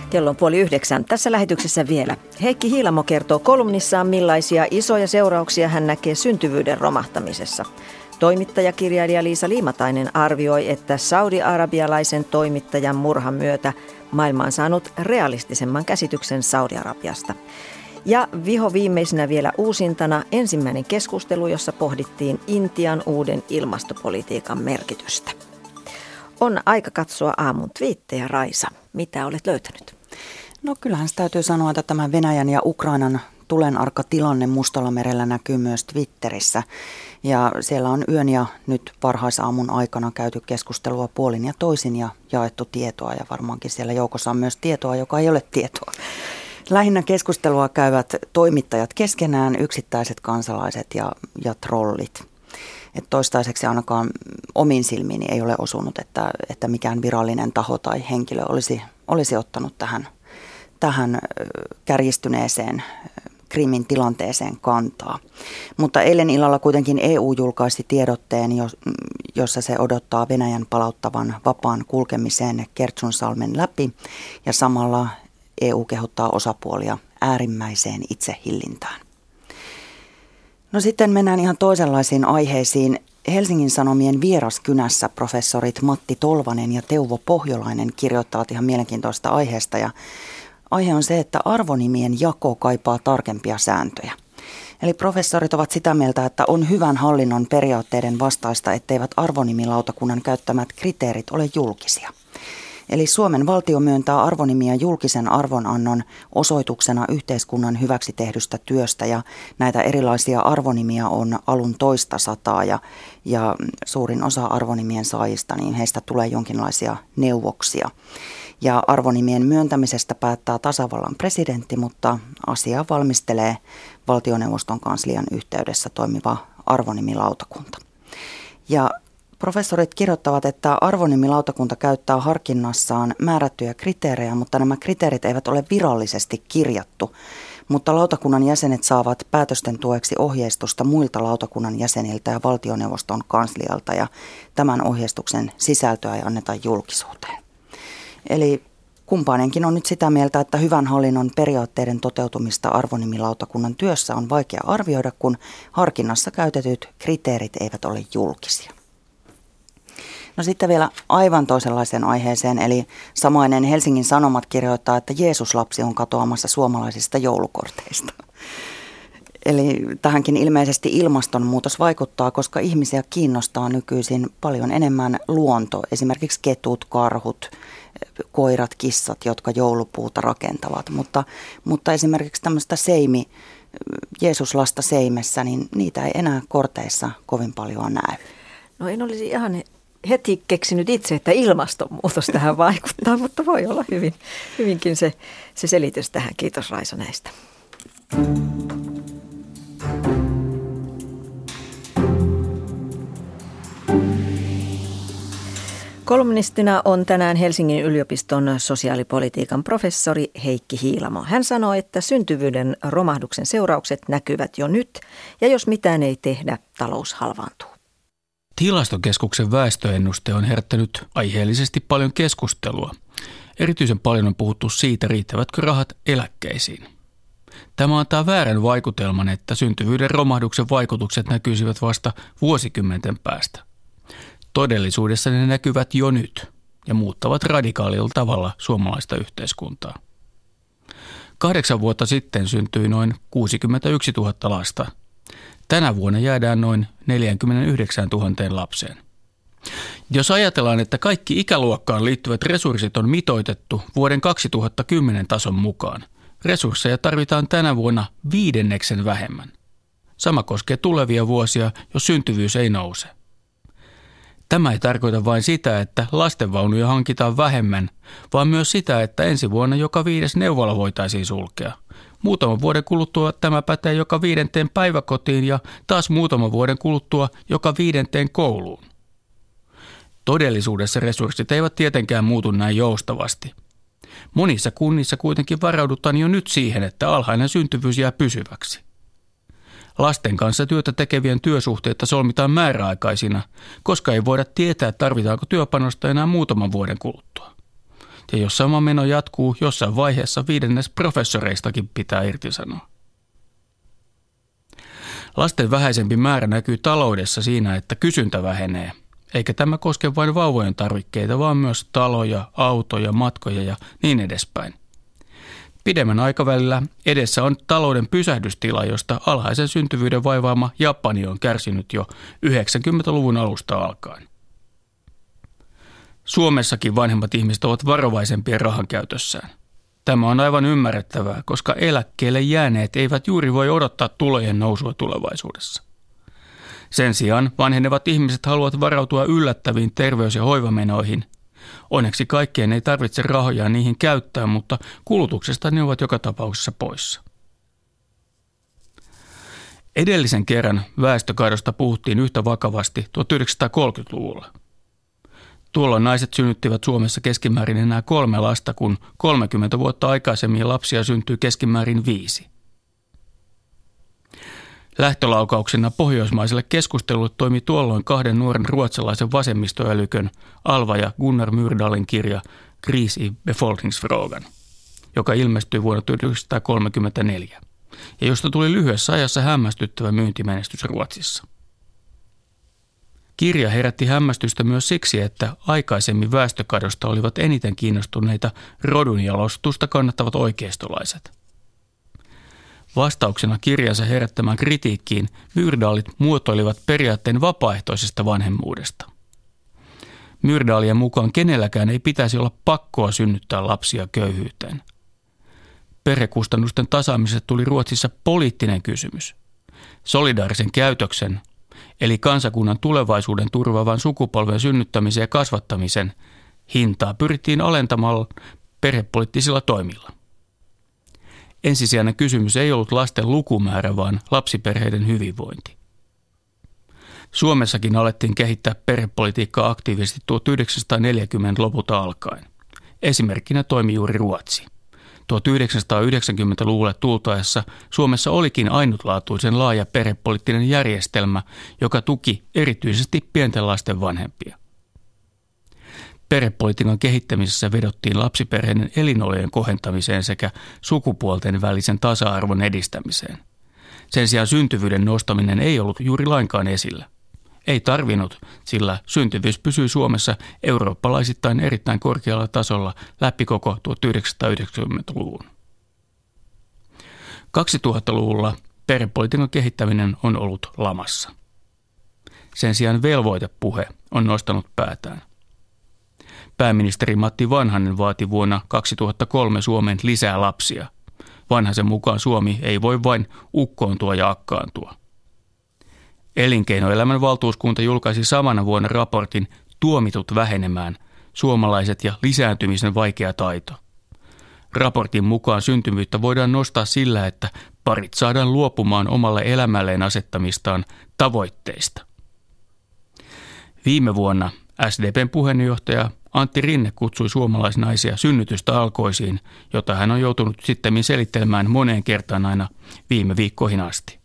Kello on puoli yhdeksän. Tässä lähetyksessä vielä. Heikki Hiilamo kertoo kolumnissaan, millaisia isoja seurauksia hän näkee syntyvyyden romahtamisessa. Toimittajakirjailija Liisa Liimatainen arvioi, että saudi-arabialaisen toimittajan murhan myötä maailma on saanut realistisemman käsityksen Saudi-Arabiasta. Ja viho viimeisenä vielä uusintana ensimmäinen keskustelu, jossa pohdittiin Intian uuden ilmastopolitiikan merkitystä. On aika katsoa aamun twiittejä, Raisa. Mitä olet löytänyt? No kyllähän se täytyy sanoa, että tämä Venäjän ja Ukrainan tulenarka tilanne Mustalla merellä näkyy myös Twitterissä. Ja siellä on yön ja nyt varhaisaamun aikana käyty keskustelua puolin ja toisin ja jaettu tietoa. Ja varmaankin siellä joukossa on myös tietoa, joka ei ole tietoa. Lähinnä keskustelua käyvät toimittajat keskenään, yksittäiset kansalaiset ja, ja trollit. Et toistaiseksi ainakaan omin silmiini ei ole osunut, että, että mikään virallinen taho tai henkilö olisi, olisi ottanut tähän, tähän kärjistyneeseen Krimin tilanteeseen kantaa. Mutta eilen illalla kuitenkin E U julkaisi tiedotteen, jossa se odottaa Venäjän palauttavan vapaan kulkemiseen Kertsunsalmen läpi ja samalla E U kehottaa osapuolia äärimmäiseen itsehillintään. No sitten mennään ihan toisenlaisiin aiheisiin. Helsingin Sanomien Vieraskynässä professorit Matti Tolvanen ja Teuvo Pohjolainen kirjoittavat ihan mielenkiintoista aiheesta. Ja aihe on se, että arvonimien jako kaipaa tarkempia sääntöjä. Eli professorit ovat sitä mieltä, että on hyvän hallinnon periaatteiden vastaista, etteivät arvonimilautakunnan käyttämät kriteerit ole julkisia. Eli Suomen valtio myöntää arvonimiä julkisen arvonannon osoituksena yhteiskunnan hyväksi tehdystä työstä ja näitä erilaisia arvonimiä on alun toista sataa ja, ja suurin osa arvonimien saajista, niin heistä tulee jonkinlaisia neuvoksia. Ja arvonimien myöntämisestä päättää tasavallan presidentti, mutta asiaa valmistelee valtioneuvoston kanslian yhteydessä toimiva arvonimilautakunta. Ja professorit kirjoittavat, että arvonimilautakunta käyttää harkinnassaan määrättyjä kriteerejä, mutta nämä kriteerit eivät ole virallisesti kirjattu. Mutta lautakunnan jäsenet saavat päätösten tueksi ohjeistusta muilta lautakunnan jäseniltä ja valtioneuvoston kanslialta, ja tämän ohjeistuksen sisältöä ei anneta julkisuuteen. Eli kumpainenkin on nyt sitä mieltä, että hyvän hallinnon periaatteiden toteutumista arvonimilautakunnan työssä on vaikea arvioida, kun harkinnassa käytetyt kriteerit eivät ole julkisia. No sitten vielä aivan toisenlaiseen aiheeseen, eli samainen Helsingin Sanomat kirjoittaa, että Jeesus-lapsi on katoamassa suomalaisista joulukorteista. Eli tähänkin ilmeisesti ilmastonmuutos vaikuttaa, koska ihmisiä kiinnostaa nykyisin paljon enemmän luonto, esimerkiksi ketut, karhut, koirat, kissat, jotka joulupuuta rakentavat. Mutta, mutta esimerkiksi tämmöistä seimi, Jeesuslasta seimessä, niin niitä ei enää korteissa kovin paljon näy. No en olisi ihan heti keksinyt itse, että ilmastonmuutos tähän vaikuttaa, mutta voi olla hyvin, hyvinkin se, se selitys tähän. Kiitos Raisa näistä. Kolumnistina on tänään Helsingin yliopiston sosiaalipolitiikan professori Heikki Hiilamo. Hän sanoo, että syntyvyyden romahduksen seuraukset näkyvät jo nyt ja jos mitään ei tehdä, talous halvaantuu. Tilastokeskuksen väestöennuste on herättänyt aiheellisesti paljon keskustelua. Erityisen paljon on puhuttu siitä, riittävätkö rahat eläkkeisiin. Tämä antaa väärän vaikutelman, että syntyvyyden romahduksen vaikutukset näkyisivät vasta vuosikymmenten päästä. Todellisuudessa ne näkyvät jo nyt ja muuttavat radikaalilla tavalla suomalaista yhteiskuntaa. Kahdeksan vuotta sitten syntyi noin kuusikymmentäyksituhatta lasta. Tänä vuonna jäädään noin neljäkymmentäyhdeksäntuhatta lapseen. Jos ajatellaan, että kaikki ikäluokkaan liittyvät resurssit on mitoitettu vuoden kaksituhattakymmenen tason mukaan, resursseja tarvitaan tänä vuonna viidenneksen vähemmän. Sama koskee tulevia vuosia, jos syntyvyys ei nouse. Tämä ei tarkoita vain sitä, että lastenvaunuja hankitaan vähemmän, vaan myös sitä, että ensi vuonna joka viides neuvola voitaisiin sulkea. Muutaman vuoden kuluttua tämä pätee joka viidenteen päiväkotiin ja taas muutaman vuoden kuluttua joka viidenteen kouluun. Todellisuudessa resurssit eivät tietenkään muutu näin joustavasti. Monissa kunnissa kuitenkin varaudutaan jo nyt siihen, että alhainen syntyvyys jää pysyväksi. Lasten kanssa työtä tekevien työsuhteita solmitaan määräaikaisina, koska ei voida tietää, tarvitaanko työpanosta enää muutaman vuoden kuluttua. Ja jos sama meno jatkuu, jossain vaiheessa viidennes professoreistakin pitää irtisanoa. Lasten vähäisempi määrä näkyy taloudessa siinä, että kysyntä vähenee. Eikä tämä koske vain vauvojen tarvikkeita, vaan myös taloja, autoja, matkoja ja niin edespäin. Pidemmän aikavälillä edessä on talouden pysähdystila, josta alhaisen syntyvyyden vaivaama Japani on kärsinyt jo yhdeksänkymmentäluvun alusta alkaen. Suomessakin vanhemmat ihmiset ovat varovaisempia rahan käytössään. Tämä on aivan ymmärrettävää, koska eläkkeelle jääneet eivät juuri voi odottaa tulojen nousua tulevaisuudessa. Sen sijaan vanhenevat ihmiset haluavat varautua yllättäviin terveys- ja hoivamenoihin. Onneksi kaikkien ei tarvitse rahoja niihin käyttää, mutta kulutuksesta ne ovat joka tapauksessa poissa. Edellisen kerran väestökaadosta puhuttiin yhtä vakavasti tuhatyhdeksänsataakolmekymmentäluvulla. Tuolloin naiset synnyttivät Suomessa keskimäärin enää kolme lasta, kun kolmekymmentä vuotta aikaisemmin lapsia syntyy keskimäärin viisi. Lähtölaukauksena pohjoismaiselle keskustelulle toimi tuolloin kahden nuoren ruotsalaisen vasemmistoälykön Alva ja Gunnar Myrdalin kirja Kris i befolkningsfrågan, joka ilmestyi vuonna tuhatyhdeksänsataakolmekymmentäneljä ja josta tuli lyhyessä ajassa hämmästyttävä myyntimenestys Ruotsissa. Kirja herätti hämmästystä myös siksi, että aikaisemmin väestökadosta olivat eniten kiinnostuneita rodunjalostusta kannattavat oikeistolaiset. Vastauksena kirjansa herättämään kritiikkiin Myrdalit muotoilivat periaatteen vapaaehtoisesta vanhemmuudesta. Myrdalien mukaan kenelläkään ei pitäisi olla pakkoa synnyttää lapsia köyhyyteen. Perhekustannusten tasaamisesta tuli Ruotsissa poliittinen kysymys. Solidaarisen käytöksen, eli kansakunnan tulevaisuuden turvaavan sukupolven synnyttämisen ja kasvattamisen hintaa pyrittiin alentamalla perhepoliittisilla toimilla. Ensisijainen kysymys ei ollut lasten lukumäärä, vaan lapsiperheiden hyvinvointi. Suomessakin alettiin kehittää perhepolitiikkaa aktiivisesti tuhatyhdeksänsataaneljäkymmentäluvun lopulta alkaen. Esimerkkinä toimi juuri Ruotsi. tuhatyhdeksänsataayhdeksänkymmentäluvulle tultaessa Suomessa olikin ainutlaatuisen laaja perhepoliittinen järjestelmä, joka tuki erityisesti pienten lasten vanhempia. Perhepolitiikan kehittämisessä vedottiin lapsiperheiden elinolojen kohentamiseen sekä sukupuolten välisen tasa-arvon edistämiseen. Sen sijaan syntyvyyden nostaminen ei ollut juuri lainkaan esillä. Ei tarvinnut, sillä syntyvyys pysyi Suomessa eurooppalaisittain erittäin korkealla tasolla läpi koko tuhatyhdeksänsataayhdeksänkymmentäluvun. kaksituhattaluvulla perhepolitiikan kehittäminen on ollut lamassa. Sen sijaan velvoitepuhe on nostanut päätään. Pääministeri Matti Vanhanen vaati vuonna kaksituhattakolme Suomeen lisää lapsia. Vanhasen mukaan Suomi ei voi vain ukkoontua ja akkaantua. Elinkeinoelämän valtuuskunta julkaisi samana vuonna raportin Tuomitut vähenemään, suomalaiset ja lisääntymisen vaikea taito. Raportin mukaan syntyvyyttä voidaan nostaa sillä, että parit saadaan luopumaan omalle elämälleen asettamistaan tavoitteista. Viime vuonna S D P:n puheenjohtaja Antti Rinne kutsui suomalaisnaisia synnytystä alkoisiin, jota hän on joutunut sittemmin selittelemään moneen kertaan aina viime viikkoihin asti.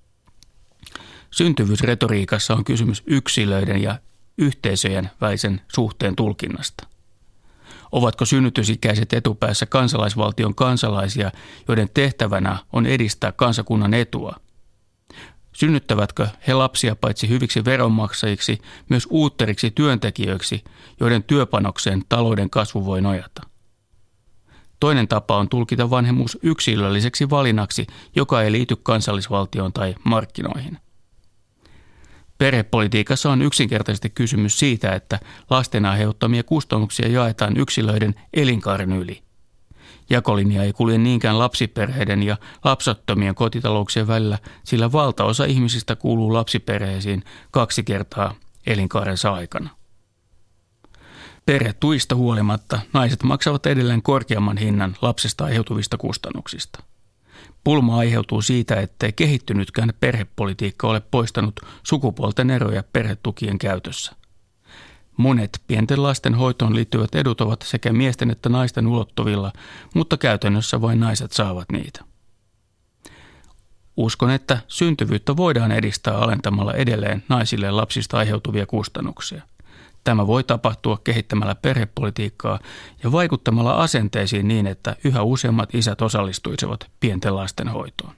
Syntyvyysretoriikassa on kysymys yksilöiden ja yhteisöjen välisen suhteen tulkinnasta. Ovatko synnytysikäiset etupäässä kansalaisvaltion kansalaisia, joiden tehtävänä on edistää kansakunnan etua? Synnyttävätkö he lapsia paitsi hyviksi veronmaksajiksi, myös uutteriksi työntekijöiksi, joiden työpanokseen talouden kasvu voi nojata? Toinen tapa on tulkita vanhemmuus yksilölliseksi valinnaksi, joka ei liity kansallisvaltioon tai markkinoihin. Perhepolitiikassa on yksinkertaisesti kysymys siitä, että lasten aiheuttamia kustannuksia jaetaan yksilöiden elinkaaren yli. Jakolinja ei kulje niinkään lapsiperheiden ja lapsettomien kotitalouksien välillä, sillä valtaosa ihmisistä kuuluu lapsiperheisiin kaksi kertaa elinkaarensa aikana. Perhetuista huolimatta naiset maksavat edelleen korkeamman hinnan lapsesta aiheutuvista kustannuksista. Pulma aiheutuu siitä, ettei kehittynytkään perhepolitiikka ole poistanut sukupuolten eroja perhetukien käytössä. Monet pienten lasten hoitoon liittyvät edut ovat sekä miesten että naisten ulottuvilla, mutta käytännössä vain naiset saavat niitä. Uskon, että syntyvyyttä voidaan edistää alentamalla edelleen naisille lapsista aiheutuvia kustannuksia. Tämä voi tapahtua kehittämällä perhepolitiikkaa ja vaikuttamalla asenteisiin niin, että yhä useammat isät osallistuisivat pienten lasten hoitoon.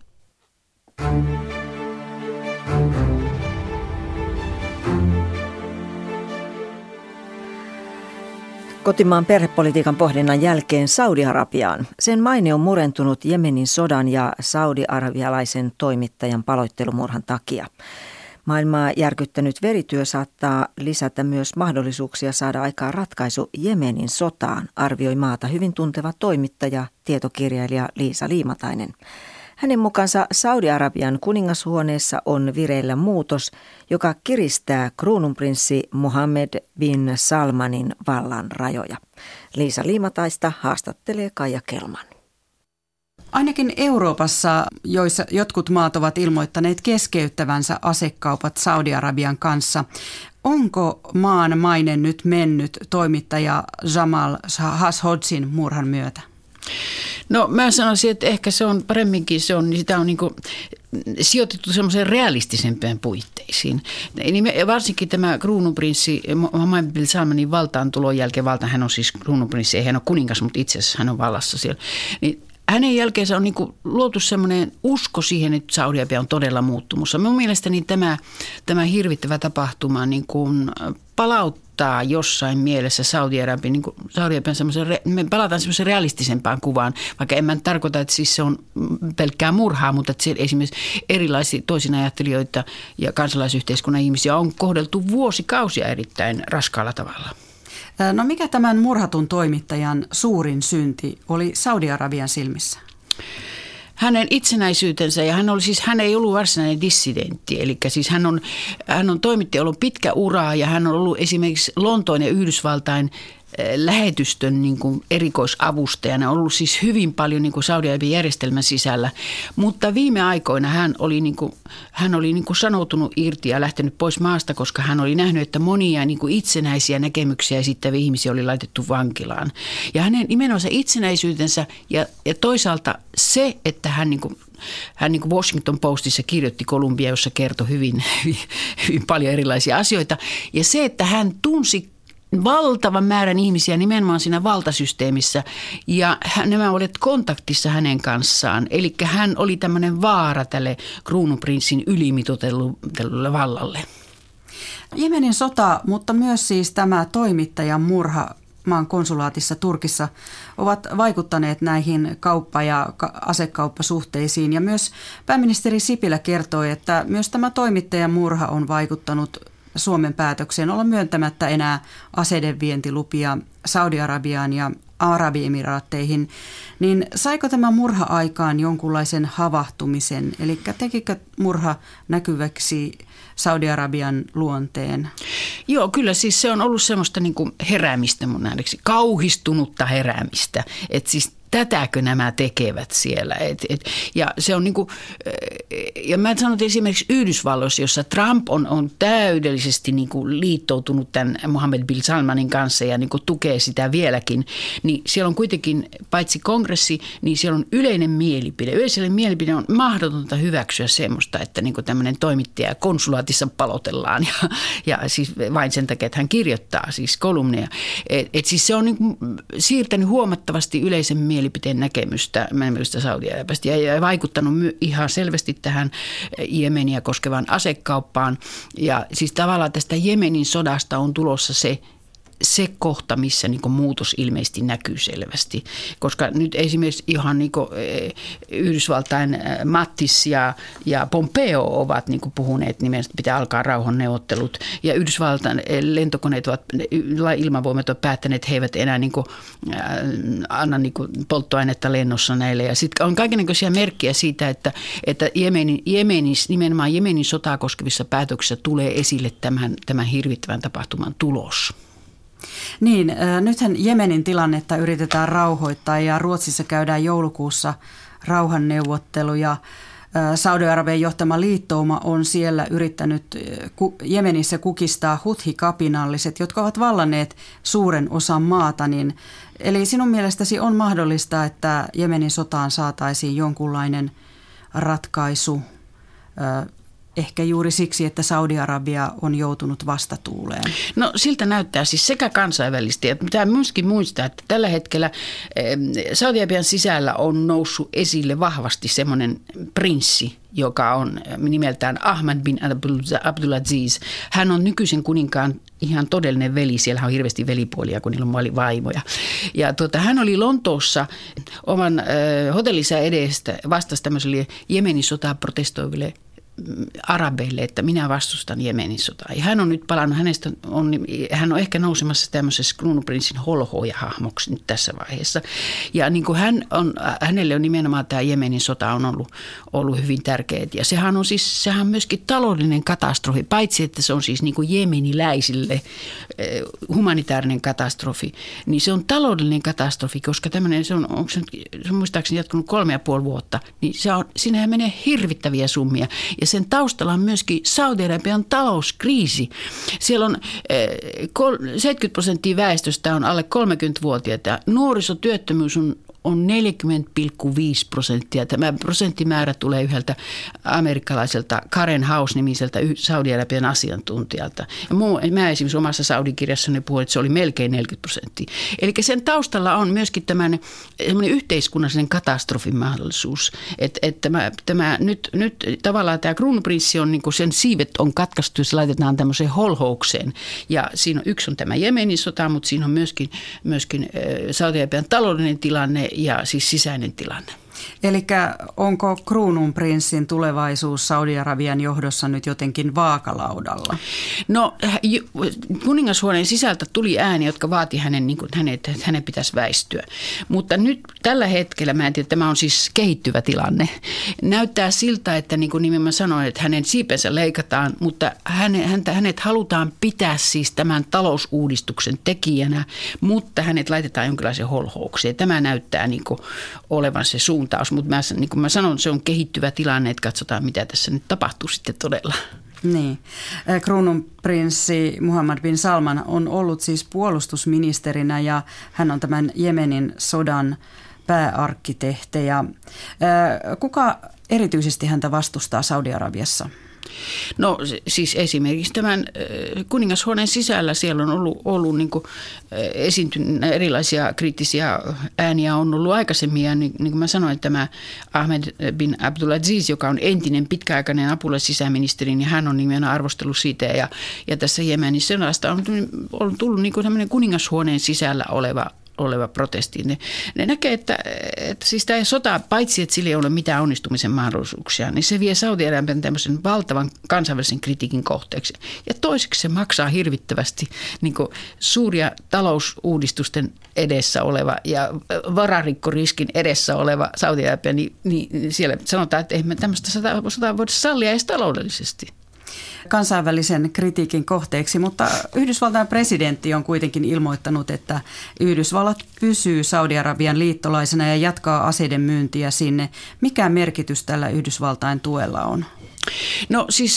Kotimaan perhepolitiikan pohdinnan jälkeen Saudi-Arabiaan. Sen maine on murentunut Jemenin sodan ja saudi-arabialaisen toimittajan paloittelumurhan takia. Maailmaa järkyttänyt verityö saattaa lisätä myös mahdollisuuksia saada aikaan ratkaisu Jemenin sotaan, arvioi maata hyvin tunteva toimittaja, tietokirjailija Liisa Liimatainen. Hänen mukaansa Saudi-Arabian kuningashuoneessa on vireillä muutos, joka kiristää kruununprinssi Mohammed bin Salmanin vallan rajoja. Liisa Liimataista haastattelee Kaija Kelman. Ainakin Euroopassa, joissa jotkut maat ovat ilmoittaneet keskeyttävänsä asekaupat Saudi-Arabian kanssa. Onko maan maine nyt mennyt toimittaja Jamal Khashoggin murhan myötä? No mä sanoisin, että ehkä se on paremminkin, se on, sitä on niin kuin sijoitettu semmoiseen realistisempään puitteisiin. Varsinkin tämä kruununprinssi Mohammed bin Salmanin valtaantulon jälkeen, valta, hän on siis kruununprinssi, ei hän ole kuningas, mutta itse asiassa hän on vallassa siellä, niin hänen jälkeensä on niin kuin luotu semmoinen usko siihen, että Saudi-Arabia on todella muuttumassa. Minun mielestäni tämä, tämä hirvittävä tapahtuma niin kuin palauttaa jossain mielessä Saudi-Arabian, niin kuin Saudi-Arabian semmoisen, me palataan semmoisen realistisempaan kuvaan, vaikka en mä tarkoita, että siis se on pelkkää murhaa, mutta että siellä esimerkiksi erilaisia toisinajattelijoita ja kansalaisyhteiskunnan ihmisiä on kohdeltu vuosikausia erittäin raskaalla tavalla. No mikä tämän murhatun toimittajan suurin synti oli Saudi-Arabian silmissä? Hänen itsenäisyytensä, ja hän oli siis, hän ei ollut varsinainen dissidentti, eli siis hän on, hän on toimittaja ollut pitkä ura ja hän on ollut esimerkiksi Lontoon ja Yhdysvaltain lähetystön niin kuin erikoisavustajana, on ollut siis hyvin paljon niin kuin Saudi-Arabian järjestelmän sisällä, mutta viime aikoina hän oli, niin kuin, hän oli niin kuin sanoutunut irti ja lähtenyt pois maasta, koska hän oli nähnyt, että monia niin kuin itsenäisiä näkemyksiä esittäviä ihmisiä oli laitettu vankilaan. Ja hänen nimenomaan se itsenäisyytensä ja, ja toisaalta se, että hän niin kuin Hän niin kuin Washington Postissa kirjoitti Columbia, jossa kertoi hyvin, hyvin, hyvin paljon erilaisia asioita. Ja se, että hän tunsi valtavan määrän ihmisiä nimenomaan siinä valtasysteemissä ja nämä olivat kontaktissa hänen kanssaan. Eli hän oli tämmöinen vaara tälle kruununprinssin ylimitoitellulle vallalle. Jemenin sota, mutta myös siis tämä toimittajan murha maan konsulaatissa Turkissa ovat vaikuttaneet näihin kauppa- ja asekauppasuhteisiin. Ja myös pääministeri Sipilä kertoi, että myös tämä toimittajan murha on vaikuttanut Suomen päätökseen olla myöntämättä enää aseiden vientilupia Saudi-Arabiaan ja Arabiemiraatteihin, niin saiko tämä murha aikaan jonkunlaisen havahtumisen? Eli tekikö murha näkyväksi Saudi-Arabian luonteen? Joo, kyllä siis se on ollut semmoista niin kuin heräämistä mun nähdäksi, kauhistunutta heräämistä, että siis tätäkö nämä tekevät siellä. Et, et, ja se on niin kuin, ja mä sanon esimerkiksi Yhdysvalloissa, jossa Trump on, on täydellisesti niin kuin liittoutunut tämän Mohammed bin Salmanin kanssa ja niin kuin tukee sitä vieläkin, niin siellä on kuitenkin paitsi kongressi, niin siellä on yleinen mielipide. Yleiselle mielipide on mahdotonta hyväksyä semmoista, että niin kuin tämmöinen toimittaja konsulaatissa palotellaan ja, ja siis vain sen takia, että hän kirjoittaa siis kolumneja. Et, et siis se on niin kuin siirtänyt huomattavasti yleisen mielipiteen näkemystä, näkemystä Saudi-Arabiasta ja vaikuttanut ihan selvästi tähän Jemeniä koskevaan asekauppaan. Ja siis tavallaan tästä Jemenin sodasta on tulossa se, se kohta, missä niin kuin muutos ilmeisesti näkyy selvästi. Koska nyt esimerkiksi ihan niin kuin Yhdysvaltain Mattis ja, ja Pompeo ovat niin kuin puhuneet nimenomaan, että pitää alkaa rauhanneuvottelut. Ja Yhdysvaltain lentokoneet ovat, ilmavoimat ovat päättäneet, että he eivät enää niin kuin, äh, anna niin kuin polttoainetta lennossa näille. Ja sitten on kaikennäköisiä merkkejä siitä, että, että Jemenin, Jemenis, nimenomaan Jemenin sotaa koskevissa päätöksissä tulee esille tämän, tämän hirvittävän tapahtuman tulos. Niin, äh, nythän Jemenin tilannetta yritetään rauhoittaa ja Ruotsissa käydään joulukuussa rauhanneuvotteluja. Äh, Saudi-Arabian johtama liittouma on siellä yrittänyt äh, ku, Jemenissä kukistaa huthi-kapinalliset, jotka ovat vallanneet suuren osan maata. Niin, eli sinun mielestäsi on mahdollista, että Jemenin sotaan saataisiin jonkunlainen ratkaisu äh, ehkä juuri siksi, että Saudi-Arabia on joutunut vastatuuleen? No siltä näyttää siis sekä kansainvälisesti, että pitää myöskin muistaa, että tällä hetkellä Saudi-Arabian sisällä on noussut esille vahvasti semmoinen prinssi, joka on nimeltään Ahmad bin Abdulaziz. Hän on nykyisen kuninkaan ihan todellinen veli. Siellä on hirveästi velipuolia, kun niillä on vaimoja. Ja tuota, hän oli Lontoossa oman äh, hotellinsa edestä vastasi tämmöiselle Jemenin sotaa protestoiville arabeille, että minä vastustan Jemenin sotaa. Ja hän on nyt palannut, hänestä on, hän on ehkä nousemassa tämmöisessä kruunuprinssin holhoja-hahmoksi nyt tässä vaiheessa. Ja niin kuin hän on, hänelle on nimenomaan tämä Jemenin sota on ollut, ollut hyvin tärkeä. Ja sehän on siis, sehän on myöskin taloudellinen katastrofi, paitsi että se on siis niin kuin jemeniläisille humanitaarinen katastrofi, niin se on taloudellinen katastrofi, koska tämmöinen, se on, onko se, se on muistaakseni jatkunut kolme ja puoli vuotta, niin se on, siinähän menee hirvittäviä summia. Ja sen taustalla on myöskin Saudi-Arabian talouskriisi. Siellä on seitsemänkymmentä prosenttia väestöstä on alle kolmekymmentävuotiaita. Nuorisotyöttömyys on on neljäkymmentä pilkku viisi prosenttia. Tämä prosenttimäärä tulee yhdeltä amerikkalaiselta Karen House-nimiseltä Saudi-Arabian asiantuntijalta. Ja muu, mä esimerkiksi omassa Saudi-kirjassani puhuin, että se oli melkein neljäkymmentä prosenttia. Eli sen taustalla on myöskin tämmöinen yhteiskunnallinen katastrofin mahdollisuus. Että et tämä, tämä nyt, nyt tavallaan tämä kruunuprinssi on, niin kuin sen siivet on katkaistu ja se laitetaan tämmöiseen holhoukseen. Ja siinä on, yksi on tämä Jemenin sota, mutta siinä on myöskin, myöskin Saudi-Arabian taloudellinen tilanne ja siis sisäinen tilanne. Eli onko kruununprinssin tulevaisuus Saudi-Arabian johdossa nyt jotenkin vaakalaudalla? No kuningashuoneen sisältä tuli ääni, jotka vaati hänen, niin kuin hänet, että hänen pitäisi väistyä. Mutta nyt tällä hetkellä, mä en tiedä, tämä on siis kehittyvä tilanne. Näyttää siltä, että niin kuin nimenomaan sanoin, että hänen siipensä leikataan, mutta hänet, hänet halutaan pitää siis tämän talousuudistuksen tekijänä, mutta hänet laitetaan jonkinlaisen holhoukseen. Tämä näyttää niin kuin olevan se suuntaus, mutta mä, niin kuin mä sanon, se on kehittyvä tilanne, että katsotaan mitä tässä nyt tapahtuu sitten todella. Niin. Kruununprinssi Muhammad bin Salman on ollut siis puolustusministerinä ja hän on tämän Jemenin sodan pääarkkitehti. Kuka erityisesti häntä vastustaa Saudi-Arabiassa? No siis esimerkiksi tämän kuningashuoneen sisällä siellä on ollut, ollut niin kuin esiintynyt erilaisia kriittisiä ääniä on ollut aikaisemmin ja niin, niin kuin mä sanoin, tämä Ahmed bin Abdulaziz, joka on entinen pitkäaikainen apulaissisäministeri, niin hän on nimenomaan arvostellut siitä ja, ja tässä Jemenin sodasta on, on tullut niin kuin tämmöinen kuningashuoneen sisällä oleva oleva protesti. Ne, ne näkee, että, että siis tämä sota, paitsi että sillä ei ole mitään onnistumisen mahdollisuuksia, niin se vie Saudi-Arabian tämmöisen valtavan kansainvälisen kritiikin kohteeksi. Ja toiseksi se maksaa hirvittävästi niin kuin suuria talousuudistusten edessä oleva ja vararikkoriskin edessä oleva Saudi-Arabia, niin, niin siellä sanotaan, että ei me tämmöistä sotaa voida sallia edes taloudellisesti. Kansainvälisen kritiikin kohteeksi, mutta Yhdysvaltain presidentti on kuitenkin ilmoittanut, että Yhdysvallat pysyy Saudi-Arabian liittolaisena ja jatkaa aseiden myyntiä sinne. Mikä merkitys tällä Yhdysvaltain tuella on? No siis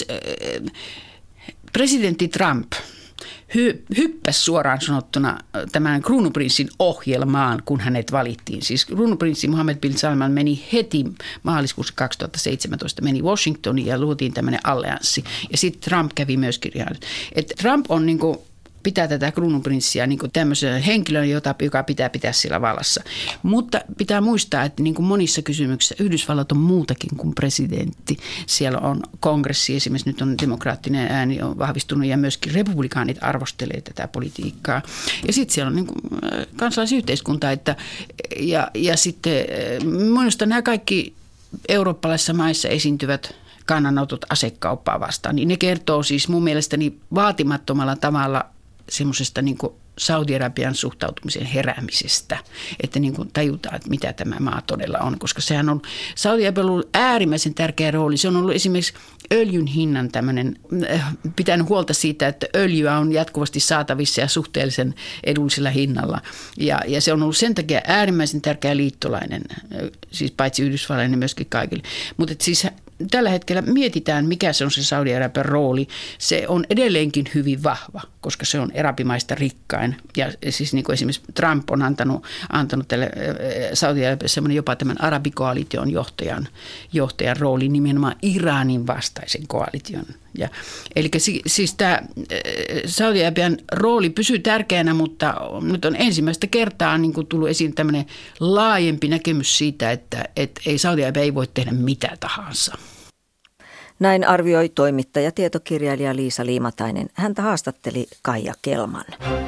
presidentti Trump hy, hyppäsi suoraan sanottuna tämän kruunuprinssin ohjelmaan, kun hänet valittiin. Siis kruunuprinssi Mohammed bin Salman meni heti maaliskuussa kaksituhattaseitsemäntoista, meni Washingtoniin ja luotiin tämmöinen allianssi. Ja sitten Trump kävi myöskin. Että Trump on niin kuin pitää tätä kruununprinssiä niin kuin tämmöisen henkilön, jota, joka pitää pitää siellä vallassa. Mutta pitää muistaa, että niin kuin monissa kysymyksissä Yhdysvallat on muutakin kuin presidentti. Siellä on kongressi, esimerkiksi nyt on demokraattinen ääni on vahvistunut ja myöskin republikaanit arvostelee tätä politiikkaa. Ja sitten siellä on niin kuin kansalaisyhteiskunta. Että, ja, ja sitten minusta nämä kaikki eurooppalaisissa maissa esiintyvät kannanotot asekauppaa vastaan, niin ne kertoo siis mun mielestäni vaatimattomalla tavalla semmoisesta niin kuin Saudi-Arabian suhtautumisen heräämisestä, että niin kuin tajutaan, että mitä tämä maa todella on, koska sehän on, Saudi-Arabia on ollut äärimmäisen tärkeä rooli. Se on ollut esimerkiksi öljyn hinnan tämmöinen, pitänyt huolta siitä, että öljyä on jatkuvasti saatavissa ja suhteellisen edullisella hinnalla. Ja, ja se on ollut sen takia äärimmäisen tärkeä liittolainen, siis paitsi Yhdysvalloille, niin myöskin kaikille. Mutta siis tällä hetkellä mietitään, mikä se on se Saudi-Arabian rooli. Se on edelleenkin hyvin vahva, koska se on arabimaista rikkain. Ja siis niin kuin esimerkiksi Trump on antanut, antanut tälle Saudi-Arabialle jopa tämän arabikoalition johtajan, johtajan rooli nimenomaan Iranin vastaisen koalition. Ja, eli siis tämä Saudi-Arabian rooli pysyy tärkeänä, mutta nyt on ensimmäistä kertaa niin kuin tullut esiin tämmöinen laajempi näkemys siitä, että, että ei Saudi-Arabia ei voi tehdä mitä tahansa. Näin arvioi toimittaja, tietokirjailija Liisa Liimatainen. Häntä haastatteli Kaija Kelman.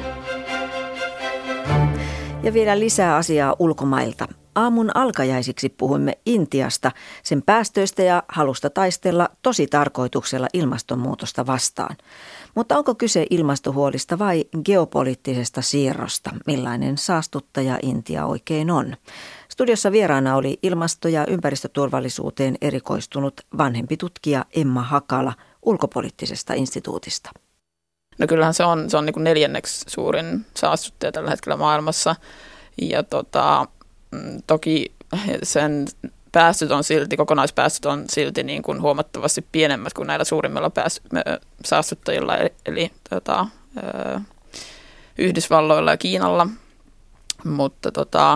Ja vielä lisää asiaa ulkomailta. Aamun alkajaisiksi puhuimme Intiasta, sen päästöistä ja halusta taistella tosi tarkoituksella ilmastonmuutosta vastaan. Mutta onko kyse ilmastohuolista vai geopoliittisesta siirrosta? Millainen saastuttaja Intia oikein on? Studiossa vieraana oli ilmasto- ja ympäristöturvallisuuteen erikoistunut vanhempi tutkija Emma Hakala ulkopoliittisesta instituutista. No kyllähän se on, se on niin kuin neljänneksi suurin saastuttaja tällä hetkellä maailmassa. Ja tota, toki sen päästöt on silti, kokonaispäästöt on silti niin kuin huomattavasti pienemmät kuin näillä suurimmilla pääs, saastuttajilla, eli, eli tota, Yhdysvalloilla ja Kiinalla. Mutta tota,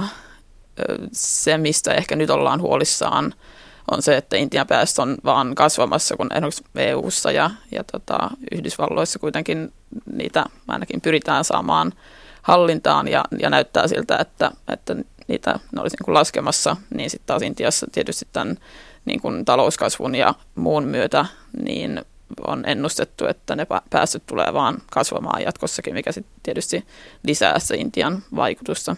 se, mistä ehkä nyt ollaan huolissaan, on se, että Intian päästöt on vaan kasvamassa, kun esimerkiksi E U:ssa ja, ja tota, Yhdysvalloissa kuitenkin niitä ainakin pyritään saamaan hallintaan ja, ja näyttää siltä, että, että niitä ne olisi niin kuin laskemassa, niin sitten taas Intiassa tietysti tämän niin kuin talouskasvun ja muun myötä niin on ennustettu, että ne päästöt tulee vaan kasvamaan jatkossakin, mikä sitten tietysti lisää se Intian vaikutusta.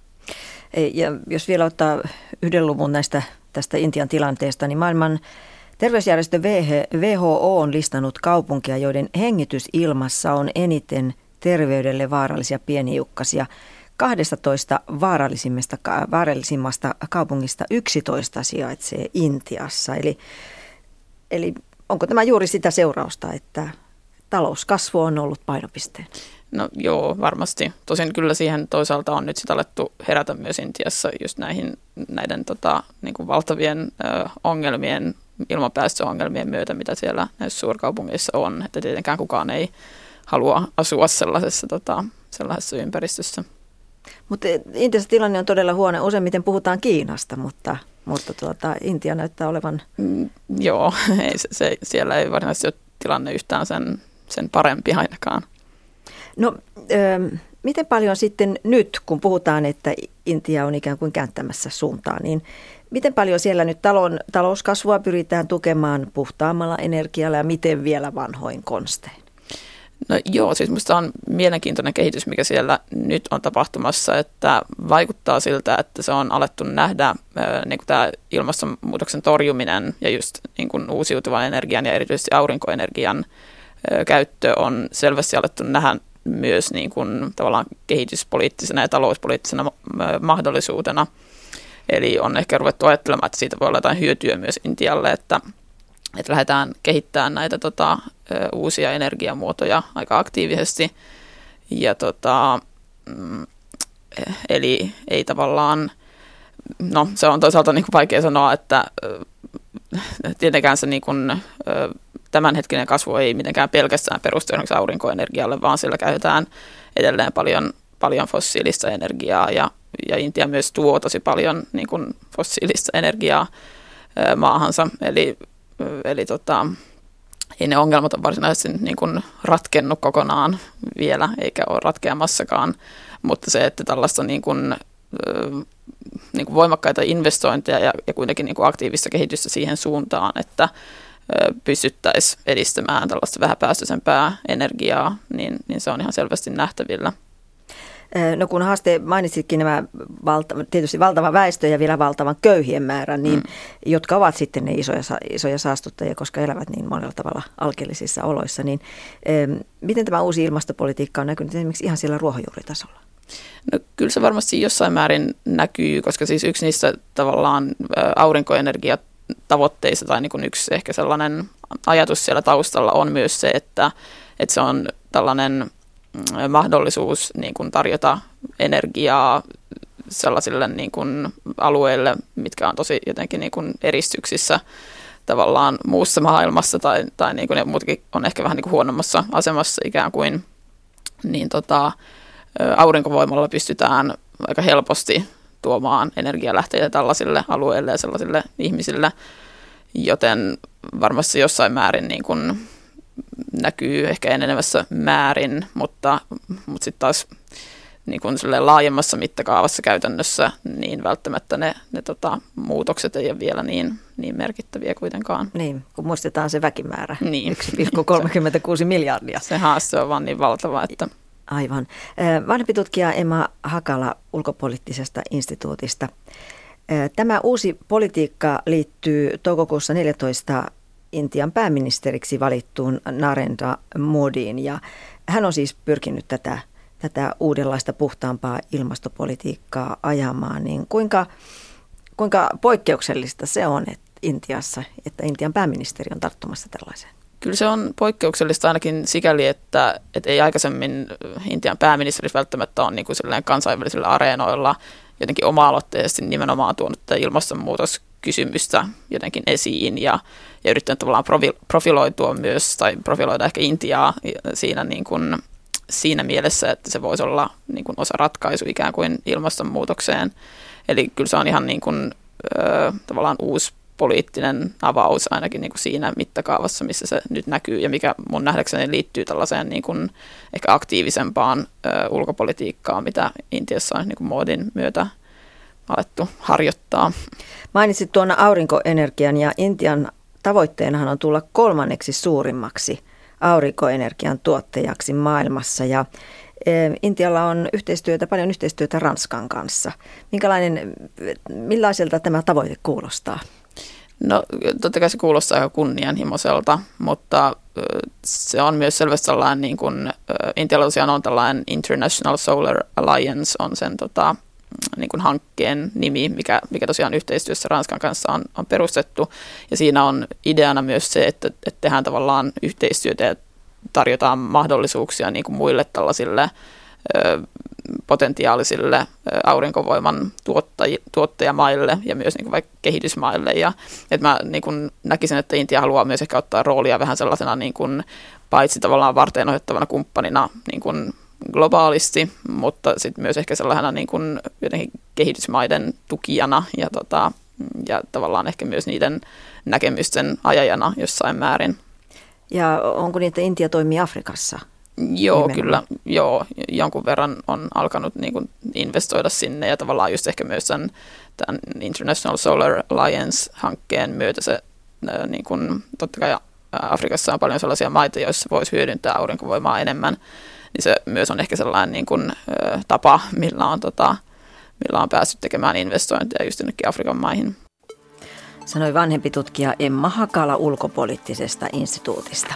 Ja jos vielä ottaa yhden luvun näistä tästä Intian tilanteesta, niin maailman terveysjärjestö W H O on listannut kaupunkia, joiden hengitysilmassa on eniten terveydelle vaarallisia pieniukkasia. kaksitoista vaarallisimmasta, vaarallisimmasta kaupungista yksitoista sijaitsee Intiassa. Eli, eli onko tämä juuri sitä seurausta, että talouskasvu on ollut painopisteen? No joo, varmasti. Tosin kyllä siihen toisaalta on nyt sit alettu herätä myös Intiassa just näihin, näiden tota, niin kuin valtavien ö, ongelmien, ilmapäästöongelmien myötä, mitä siellä näissä suurkaupungeissa on. Että tietenkään kukaan ei halua asua sellaisessa, tota, sellaisessa ympäristössä. Mutta Intiassa tilanne on todella huono. Useimmiten puhutaan Kiinasta, mutta, mutta tuota, Intia näyttää olevan... Mm, joo, ei, se, se, siellä ei varsinaisesti ole tilanne yhtään sen, sen parempi ainakaan. No, ö, miten paljon sitten nyt, kun puhutaan, että Intia on ikään kuin kääntämässä suuntaan, niin miten paljon siellä nyt talon, talouskasvua pyritään tukemaan puhtaammalla energialla ja miten vielä vanhoin konstein? No joo, siis minusta on mielenkiintoinen kehitys, mikä siellä nyt on tapahtumassa, että vaikuttaa siltä, että se on alettu nähdä niin kuin tämä ilmastonmuutoksen torjuminen ja just niin kuin uusiutuvan energian ja erityisesti aurinkoenergian käyttö on selvästi alettu nähdä myös niin kuin tavallaan kehityspoliittisena ja talouspoliittisena mahdollisuutena. Eli on ehkä ruvettu ajattelemaan, että siitä voi olla jotain hyötyä myös Intialle, että, että lähdetään kehittämään näitä tota, uusia energiamuotoja aika aktiivisesti. Ja tota, eli ei tavallaan, no se on toisaalta niin kuin vaikea sanoa, että tietenkään se niin kuin, tämänhetkinen kasvu ei mitenkään pelkästään perustu esimerkiksi aurinkoenergialle, vaan sillä käytetään edelleen paljon, paljon fossiilista energiaa ja, ja Intia myös tuo tosi paljon niin kuin fossiilista energiaa ää, maahansa. Eli, eli tota, ei ne ongelmat ole varsinaisesti niin kuin ratkennut kokonaan vielä, eikä ole ratkeamassakaan, mutta se, että tällaista niin kuin, niin kuin voimakkaita investointeja ja, ja kuitenkin niin kuin aktiivista kehitystä siihen suuntaan, että pystyttäisiin edistämään tällaista vähäpäästöisempää energiaa, niin, niin se on ihan selvästi nähtävillä. No kun haaste mainitsitkin nämä valta, tietysti valtava väestö ja vielä valtavan köyhien määrän, niin, mm. jotka ovat sitten ne isoja, isoja saastuttajia, koska elävät niin monella tavalla alkeellisissa oloissa, niin eh, miten tämä uusi ilmastopolitiikka on näkynyt esimerkiksi ihan siellä ruohonjuuritasolla? No kyllä se varmasti jossain määrin näkyy, koska siis yksi niistä tavallaan aurinkoenergiat tavoitteissa tai niin kuin yksi ehkä sellainen ajatus siellä taustalla on myös se, että, että se on tällainen mahdollisuus niin kuin tarjota energiaa sellaisille niin kuin alueille, mitkä on tosi jotenkin niin kuin eristyksissä tavallaan muussa maailmassa tai, tai niin kuin ne muutkin on ehkä vähän niin kuin huonommassa asemassa ikään kuin, niin tota, aurinkovoimalla pystytään aika helposti tuomaan energialähteitä tällaisille alueille ja sellaisille ihmisille, joten varmasti jossain määrin niin kuin näkyy ehkä enenevässä määrin, mutta, mutta sitten taas niin kuin laajemmassa mittakaavassa käytännössä, niin välttämättä ne, ne tota, muutokset ei ole vielä niin, niin merkittäviä kuitenkaan. Niin, kun muistetaan se väkimäärä, niin. yksi pilkku kolmekymmentäkuusi miljardia. Se haaste on vaan niin valtava, että... Aivan. Vanhempi tutkija Emma Hakala Ulkopoliittisesta instituutista. Tämä uusi politiikka liittyy toukokuussa neljätoista Intian pääministeriksi valittuun Narendra Modiin, ja hän on siis pyrkinyt tätä, tätä uudenlaista puhtaampaa ilmastopolitiikkaa ajamaan. Niin kuinka, kuinka poikkeuksellista se on että Intiassa, että Intian pääministeri on tarttumassa tällaiseen? Kyllä se on poikkeuksellista ainakin sikäli, että, että ei aikaisemmin Intian pääministeri välttämättä ole niin kuin kansainvälisillä areenoilla jotenkin oma-aloitteisesti nimenomaan tuonut tätä ilmastonmuutoskysymystä jotenkin esiin ja, ja yrittänyt tavallaan profiloitua myös tai profiloida ehkä Intiaa siinä, niin kuin, siinä mielessä, että se voisi olla niin kuin osa ratkaisu ikään kuin ilmastonmuutokseen. Eli kyllä se on ihan niin kuin, ö, tavallaan uusi poliittinen avaus ainakin niin kuin siinä mittakaavassa, missä se nyt näkyy ja mikä mun nähdäkseni liittyy tällaiseen niin kuin ehkä aktiivisempaan ö, ulkopolitiikkaan, mitä Intiassa on niin kuin Modin myötä alettu harjoittaa. Mainitsit tuona aurinkoenergian ja Intian tavoitteenahan on tulla kolmanneksi suurimmaksi aurinkoenergian tuottajaksi maailmassa ja Intialla on yhteistyötä, paljon yhteistyötä Ranskan kanssa. Minkälainen, millaiselta tämä tavoite kuulostaa? No totta kai se kuulostaa aika kunnianhimoiselta, mutta se on myös selvästi sellainen, niin kuin Intialla tosiaan on tällainen International Solar Alliance, on sen tota, niin kuin hankkeen nimi, mikä, mikä tosiaan yhteistyössä Ranskan kanssa on, on perustettu. Ja siinä on ideana myös se, että, että tehdään tavallaan yhteistyötä ja tarjotaan mahdollisuuksia niin kuin muille tällaisille ö, potentiaalisille ö, aurinkovoiman tuottaji, tuottajamaille ja myös niin kuin vaikka kehitysmaille. Ja, että mä niin kuin näkisin, että Intia haluaa myös ehkä ottaa roolia vähän sellaisena niin kuin, paitsi tavallaan varteenotettavana kumppanina niin kuin globaalisti, mutta sitten myös ehkä sellaisena niin kuin jotenkin kehitysmaiden tukijana ja, tota, ja tavallaan ehkä myös niiden näkemysten ajajana jossain määrin. Ja onko niin, että Intia toimii Afrikassa? Joo, nimenomaan? Kyllä. Joo, jonkun verran on alkanut niin kuin investoida sinne ja tavallaan just ehkä myös tämän, tämän International Solar Alliance-hankkeen myötä se niin kuin, totta kai Afrikassa on paljon sellaisia maita, joissa voisi hyödyntää aurinkovoimaa enemmän, niin se myös on ehkä sellainen niin kuin, tapa, millä on, tota, millä on päässyt tekemään investointeja just jonnekin Afrikan maihin. Sanoi vanhempi tutkija Emma Hakala Ulkopoliittisesta instituutista.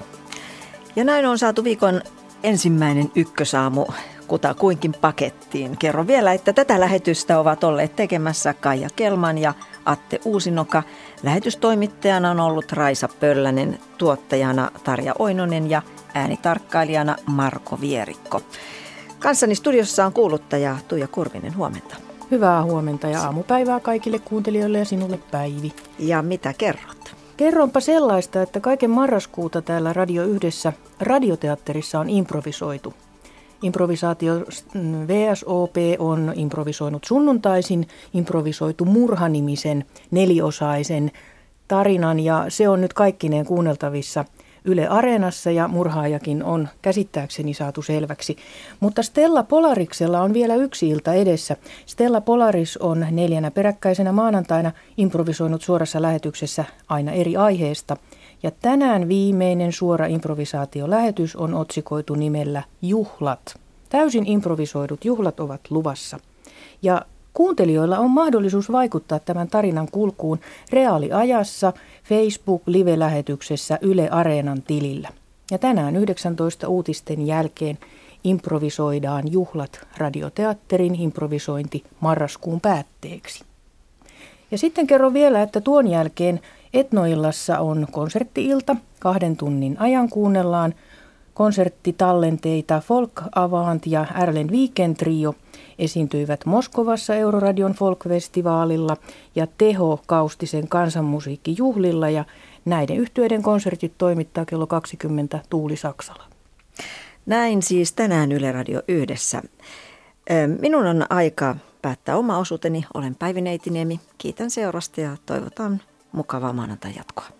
Ja näin on saatu viikon ensimmäinen ykkösaamu kutakuinkin pakettiin. Kerron vielä, että tätä lähetystä ovat olleet tekemässä Kaija Kelman ja Atte Uusinoka. Lähetystoimittajana on ollut Raisa Pöllänen, tuottajana Tarja Oinonen ja äänitarkkailijana Marko Vierikko. Kanssani studiossa on kuuluttaja Tuija Kurvinen, huomenta. Hyvää huomenta ja aamupäivää kaikille kuuntelijoille ja sinulle, Päivi. Ja mitä kerrot? Kerronpa sellaista, että kaiken marraskuuta täällä Radio Yhdessä radioteatterissa on improvisoitu. Improvisaatio V S O P on improvisoinut sunnuntaisin improvisoitu Murha-nimisen neliosaisen tarinan ja se on nyt kaikkineen kuunneltavissa Yle Areenassa ja murhaajakin on käsittääkseni saatu selväksi. Mutta Stella Polariksella on vielä yksi ilta edessä. Stella Polaris on neljänä peräkkäisenä maanantaina improvisoinut suorassa lähetyksessä aina eri aiheesta. Ja tänään viimeinen suora improvisaatiolähetys on otsikoitu nimellä Juhlat. Täysin improvisoidut juhlat ovat luvassa. Ja kuuntelijoilla on mahdollisuus vaikuttaa tämän tarinan kulkuun reaaliajassa Facebook-live-lähetyksessä Yle Areenan tilillä. Ja tänään yhdeksäntoista uutisten jälkeen improvisoidaan Juhlat radioteatterin improvisointi marraskuun päätteeksi. Ja sitten kerron vielä, että tuon jälkeen Etnoillassa on konsertti-ilta. Kahden tunnin ajan kuunnellaan konserttitallenteita Folk Avant ja Erlen Weekend Trio esiintyivät Moskovassa Euroradion Folk-festivaalilla ja Teho Kaustisen kansanmusiikkijuhlilla ja Näiden yhtyeiden konsertit toimittaa kello kaksikymmentä Tuuli Saksala. Näin siis tänään Yle Radio Yhdessä. Minun on aika päättää oma osuuteni. Olen Päivi Neitiniemi. Kiitän seurasta ja toivotan mukavaa maanantai jatkoa.